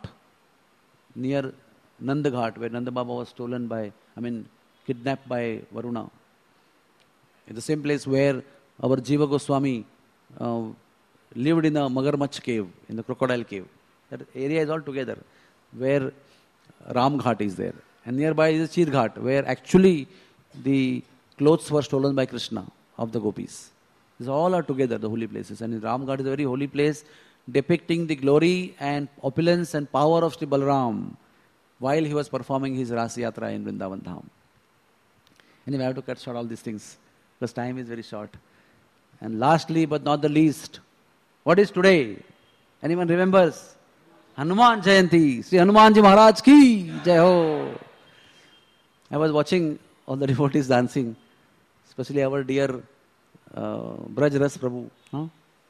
near Nanda Ghat, where Nanda Baba was stolen by, I mean, kidnapped by Varuna. In the same place where our Jiva Goswami uh, lived in a Magarmach cave, in the crocodile cave. That area is all together, where Ram Ghat is there. And nearby is Chir Ghat, where actually the clothes were stolen by Krishna of the gopis. These all are together, the holy places. And Ram Ghat is a very holy place, depicting the glory and opulence and power of Sri Balram while he was performing his Ras Yatra in Vrindavan Dham. Anyway, I have to cut short all these things because time is very short. And lastly, but not the least, what is today? Anyone remembers? Hanuman Jayanti. Sri Hanumanji Maharaj ki Jai Ho. I was watching all the devotees dancing, especially our dear uh, Braj Ras Prabhu. Huh?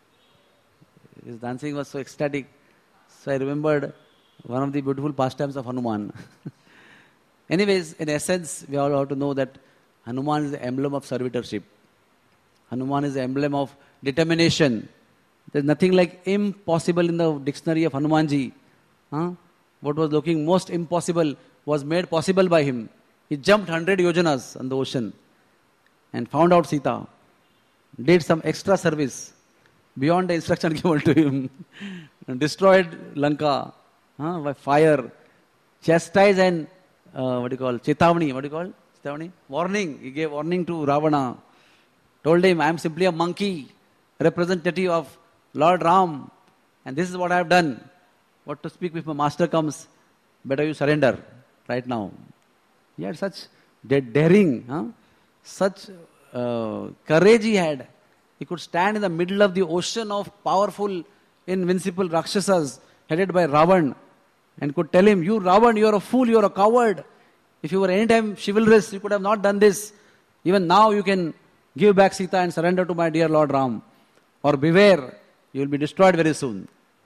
His dancing was so ecstatic. So I remembered one of the beautiful pastimes of Hanuman. Anyways, in essence, we all have to know that Hanuman is the emblem of servitorship. Hanuman is the emblem of determination. There's nothing like impossible in the dictionary of Hanumanji. Huh? What was looking most impossible was made possible by him. He jumped one hundred yojanas on the ocean and found out Sita. Did some extra service beyond the instruction given to him. And destroyed Lanka huh, by fire. Chastised and, uh, what do you call, Chetavani, what do you call? Chetavani? Warning. He gave warning to Ravana. Told him, I am simply a monkey, representative of Lord Ram, and this is what I have done. What to speak if my master comes? Better you surrender right now. He had such daring, huh? such uh, courage he had. He could stand in the middle of the ocean of powerful, invincible Rakshasas headed by Ravan and could tell him, you Ravan, you are a fool, you are a coward. If you were any time chivalrous, you could have not done this. Even now you can give back Sita and surrender to my dear Lord Ram. Or beware, you will be destroyed very soon.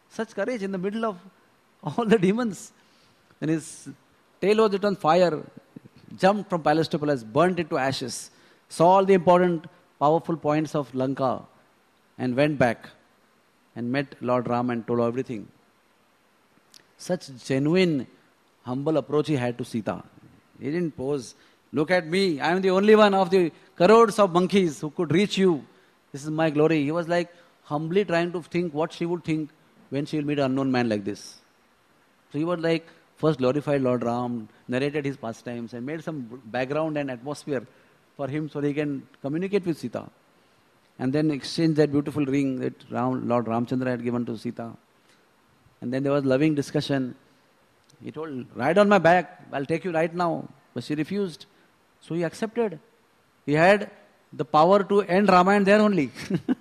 Such courage in the middle of all the demons. Then his tail was lit on fire, jumped from palace to palace, burnt it to ashes, saw all the important, powerful points of Lanka, and went back and met Lord Ram and told everything. Such genuine, humble approach he had to Sita. He didn't pose, look at me, I am the only one of the crores of monkeys who could reach you. This is my glory. He was like humbly trying to think what she would think when she will meet an unknown man like this. So he was like, first glorified Lord Ram, narrated his pastimes and made some background and atmosphere for him so that he can communicate with Sita. And then exchanged that beautiful ring that Ram, Lord Ramchandra had given to Sita. And then there was loving discussion. He told, ride on my back, I'll take you right now. But she refused. So he accepted. He had the power to end Ramayana there only.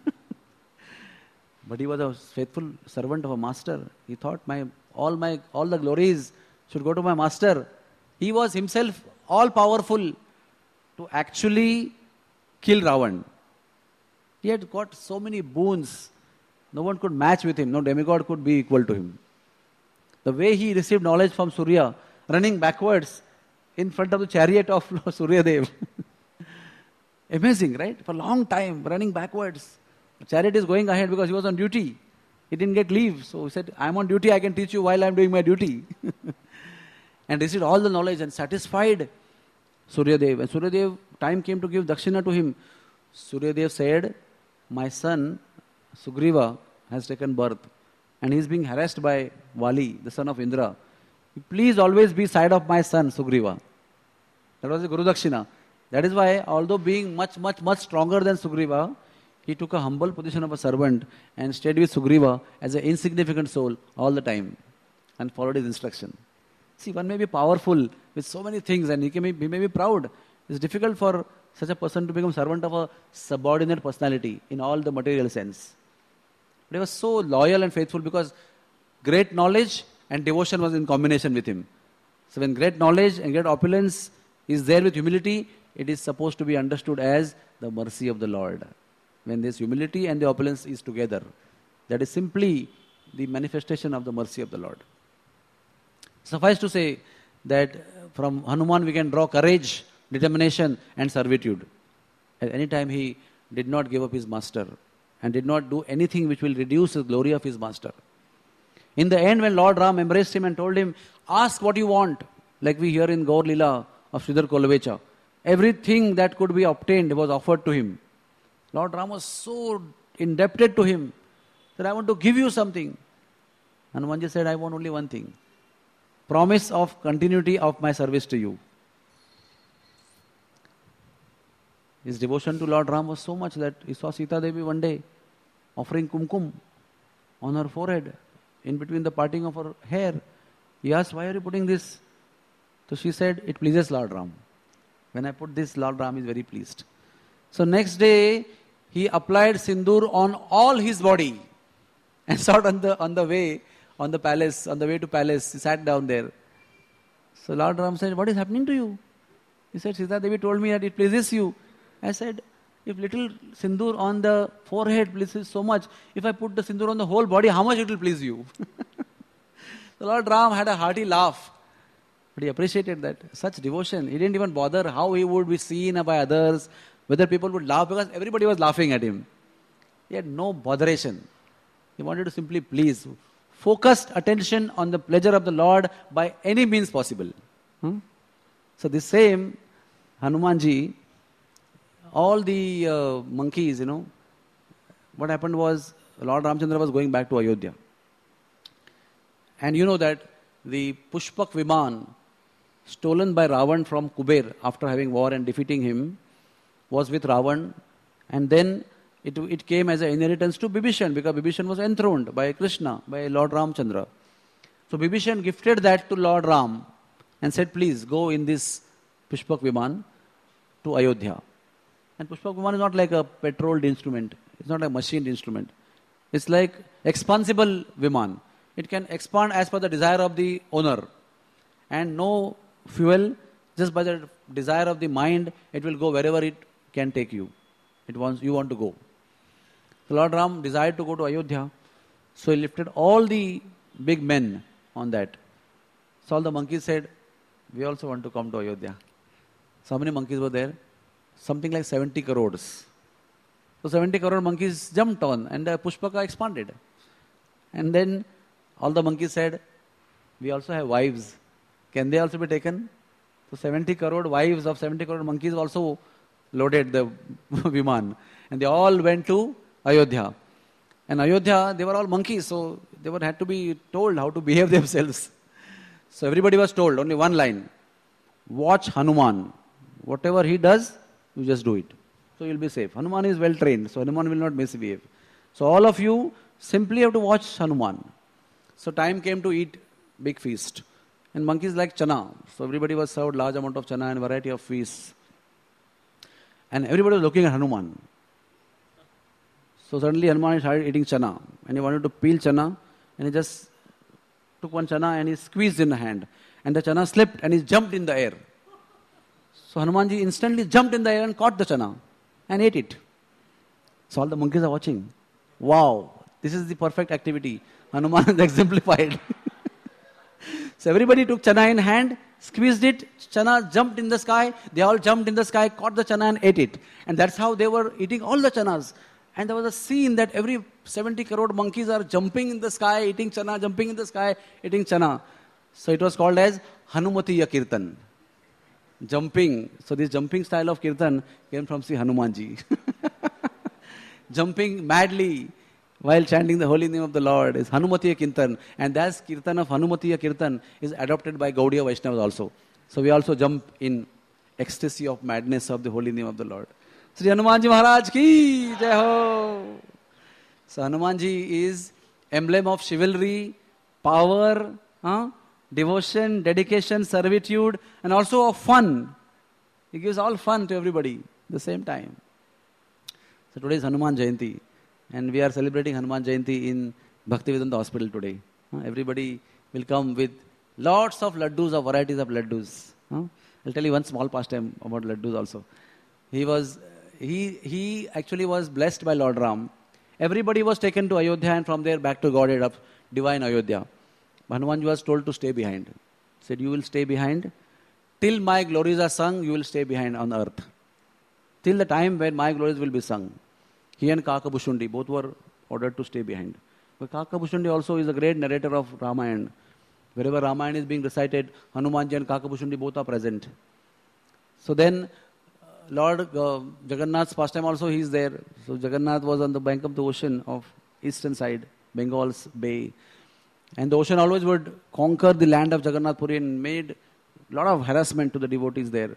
But he was a faithful servant of a master. He thought, my all my all the glories should go to my master. He was himself all powerful to actually kill Ravan. He had got so many boons. No one could match with him. No demigod could be equal to him. The way he received knowledge from Surya, running backwards in front of the chariot of Surya Dev. Amazing, right? For a long time, running backwards. The chariot is going ahead because he was on duty. He didn't get leave. So he said, I'm on duty, I can teach you while I'm doing my duty. And received all the knowledge and satisfied Surya Dev. And Surya Dev, time came to give dakshina to him. Surya Dev said, my son, Sugriva, has taken birth. And he is being harassed by Vali, the son of Indra. Please always be side of my son, Sugriva. That was the Guru Dakshina. That is why, although being much, much, much stronger than Sugriva, he took a humble position of a servant and stayed with Sugriva as an insignificant soul all the time and followed his instruction. See, one may be powerful with so many things and he, can be, he may be proud. It's difficult for such a person to become servant of a subordinate personality in all the material sense. But he was so loyal and faithful because great knowledge and devotion was in combination with him. So when great knowledge and great opulence is there with humility, it is supposed to be understood as the mercy of the Lord. When this humility and the opulence is together, that is simply the manifestation of the mercy of the Lord. Suffice to say that from Hanuman we can draw courage, determination and servitude. At any time he did not give up his master and did not do anything which will reduce the glory of his master. In the end, when Lord Ram embraced him and told him, ask what you want, like we hear in Gaur Lila of Sridhar Kolavecha, everything that could be obtained was offered to him. Lord Ram was so indebted to him that I want to give you something. Hanumanji said, I want only one thing. Promise of continuity of my service to you. His devotion to Lord Ram was so much that he saw Sita Devi one day offering kumkum on her forehead in between the parting of her hair. He asked, why are you putting this? So she said, it pleases Lord Ram. When I put this, Lord Ram is very pleased. So next day, he applied sindoor on all his body and sat on the, on the way, on the palace, on the way to palace. He sat down there. So Lord Ram said, what is happening to you? He said, Sita Devi told me that it pleases you. I said, if little sindoor on the forehead pleases so much, if I put the sindoor on the whole body, how much it will please you? So Lord Ram had a hearty laugh. But he appreciated that. Such devotion. He didn't even bother how he would be seen by others, whether people would laugh, because everybody was laughing at him. He had no botheration. He wanted to simply please. Focused attention on the pleasure of the Lord by any means possible. Hmm? So this same Hanumanji, all the uh, monkeys, you know, what happened was Lord Ramchandra was going back to Ayodhya. And you know that the Pushpak Viman, stolen by Ravan from Kuber after having war and defeating him, was with Ravan, and then it, it came as an inheritance to Bibhishan, because Bibhishan was enthroned by Krishna, by Lord Ramchandra. So Bibhishan gifted that to Lord Ram and said, please go in this Pushpak Viman to Ayodhya. And Pushpak Viman is not like a petroled instrument. It's not a machined instrument. It's like expansible Viman. It can expand as per the desire of the owner. And no fuel, just by the desire of the mind, it will go wherever it can take you. It wants, you want to go. So Lord Ram desired to go to Ayodhya. So he lifted all the big men on that. So all the monkeys said, we also want to come to Ayodhya. So how many monkeys were there? Something like seventy crores. So seventy crore monkeys jumped on and the Pushpaka expanded. And then all the monkeys said, we also have wives. Can they also be taken? So seventy crore wives of seventy crore monkeys also loaded the Viman. And they all went to Ayodhya. And Ayodhya, they were all monkeys, so they were, had to be told how to behave themselves. So everybody was told, only one line. Watch Hanuman. Whatever he does, you just do it. So you'll be safe. Hanuman is well trained, so Hanuman will not misbehave. So all of you simply have to watch Hanuman. So time came to eat big feast. And monkeys like chana. So everybody was served large amount of chana and variety of feasts. And everybody was looking at Hanuman. So suddenly Hanuman started eating chana. And he wanted to peel chana. And he just took one chana and he squeezed in the hand. And the chana slipped and he jumped in the air. So Hanumanji instantly jumped in the air and caught the chana and ate it. So all the monkeys are watching. Wow, this is the perfect activity. Hanuman is exemplified. So everybody took chana in hand, squeezed it, chana jumped in the sky, they all jumped in the sky, caught the chana and ate it. And that's how they were eating all the chanas. And there was a scene that every seventy crore monkeys are jumping in the sky, eating chana, jumping in the sky, eating chana. So it was called as Hanumatiya Kirtan. Jumping. So this jumping style of Kirtan came from Sri Hanumanji. Jumping madly while chanting the holy name of the Lord is Hanumatiya Kirtan. And that Kirtan of Hanumatiya Kirtan is adopted by Gaudiya Vaishnavas also. So we also jump in ecstasy of madness of the holy name of the Lord. Sri Hanumanji Maharaj ki jai ho. So Hanumanji is emblem of chivalry, power, huh? devotion, dedication, servitude, and also of fun. He gives all fun to everybody at the same time. So today is Hanuman Jayanti. And we are celebrating Hanuman Jayanti in Bhaktivedanta Hospital today. Uh, everybody will come with lots of laddus, of varieties of laddus. Uh, I'll tell you one small pastime about laddus also. He was, he, he actually was blessed by Lord Ram. Everybody was taken to Ayodhya and from there back to Godhead of divine Ayodhya. Hanumanji was told to stay behind. He said, you will stay behind. Till my glories are sung, you will stay behind on earth. Till the time when my glories will be sung. He and Kakabhushundi both were ordered to stay behind. But Kakabhushundi also is a great narrator of Ramayana. Wherever Ramayana is being recited, Hanumanji and Kakabhushundi both are present. So then, uh, Lord uh, Jagannath's pastime also he is there. So Jagannath was on the bank of the ocean of eastern side, Bengal's Bay. And the ocean always would conquer the land of Jagannath Puri and made a lot of harassment to the devotees there.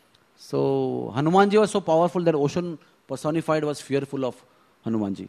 So Hanumanji was so powerful that ocean personified was fearful of Hanumanji.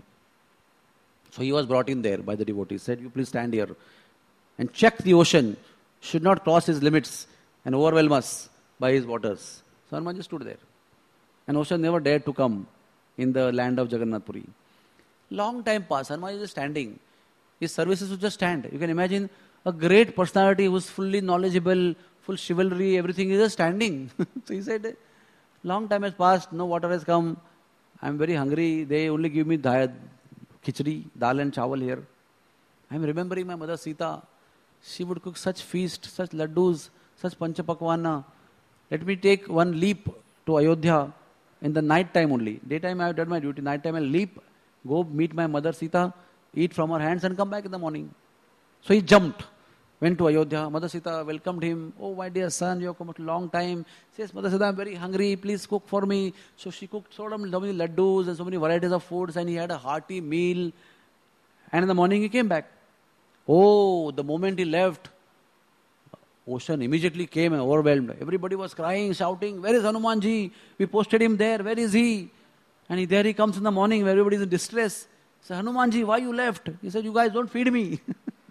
So he was brought in there by the devotees. Said, you please stand here and check the ocean. Should not cross his limits and overwhelm us by his waters. So Hanumanji stood there. And ocean never dared to come in the land of Jagannath Puri. Long time passed. Hanumanji is just standing. His services would just stand. You can imagine a great personality who is fully knowledgeable, full chivalry, everything is just standing. So he said, long time has passed, no water has come. I am very hungry. They only give me da- khichdi, dal and chawal here. I am remembering my mother Sita. She would cook such feast, such laddus, such panchapakwana. Let me take one leap to Ayodhya in the night time only. Daytime I have done my duty. Night time I leap, go meet my mother Sita, eat from her hands and come back in the morning. So he jumped, went to Ayodhya. Mother Sita welcomed him. Oh, my dear son, you have come a long time. Says, Mother Sita, I am very hungry. Please cook for me. So she cooked so many laddus and so many varieties of foods and he had a hearty meal. And in the morning he came back. Oh, the moment he left, ocean immediately came and overwhelmed. Everybody was crying, shouting, where is Hanumanji? We posted him there. Where is he? And he, there he comes in the morning where everybody is in distress. Say, Hanumanji, why you left? He said, you guys don't feed me.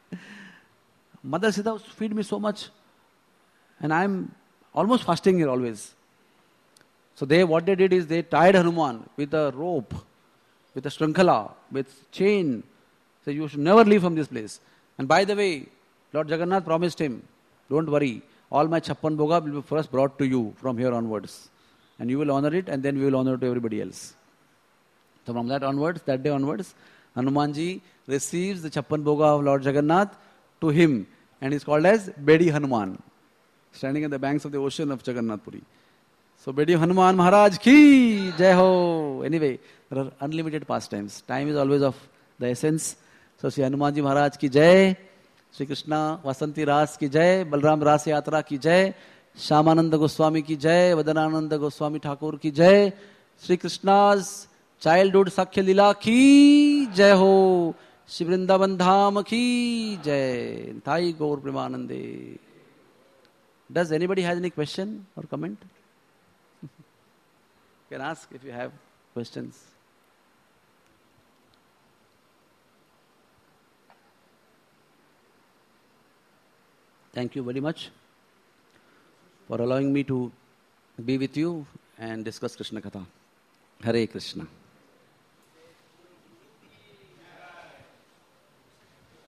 Mother Sita feed me so much. And I am almost fasting here always. So they, what they did is they tied Hanuman with a rope, with a shrinkhala, with chain. So you should never leave from this place. And by the way, Lord Jagannath promised him, don't worry, all my chappan bhoga will be first brought to you from here onwards. And you will honor it and then we will honor it to everybody else. So from that onwards, that day onwards, Hanumanji receives the Chappan Bhoga of Lord Jagannath to him and is called as Bedi Hanuman, standing at the banks of the ocean of Jagannath Puri. So Bedi Hanuman Maharaj ki Jai Ho. Anyway, there are unlimited pastimes. Time is always of the essence. So Sri Hanumanji Maharaj ki Jai, Sri Krishna Vasanti Ras ki Jai, Balram Ras Yatra ki Jai, Shyamananda Goswami ki Jai, Vadanananda Goswami Thakur ki Jai, Sri Krishna's childhood Sakhya Lila ki Jai Ho, Shri Vrindavan Dham ki Jai, Thai Gaur Premanande. Does anybody has any question or comment? You can ask if you have questions. Thank you very much for allowing me to be with you and discuss Krishna Katha. Hare Krishna.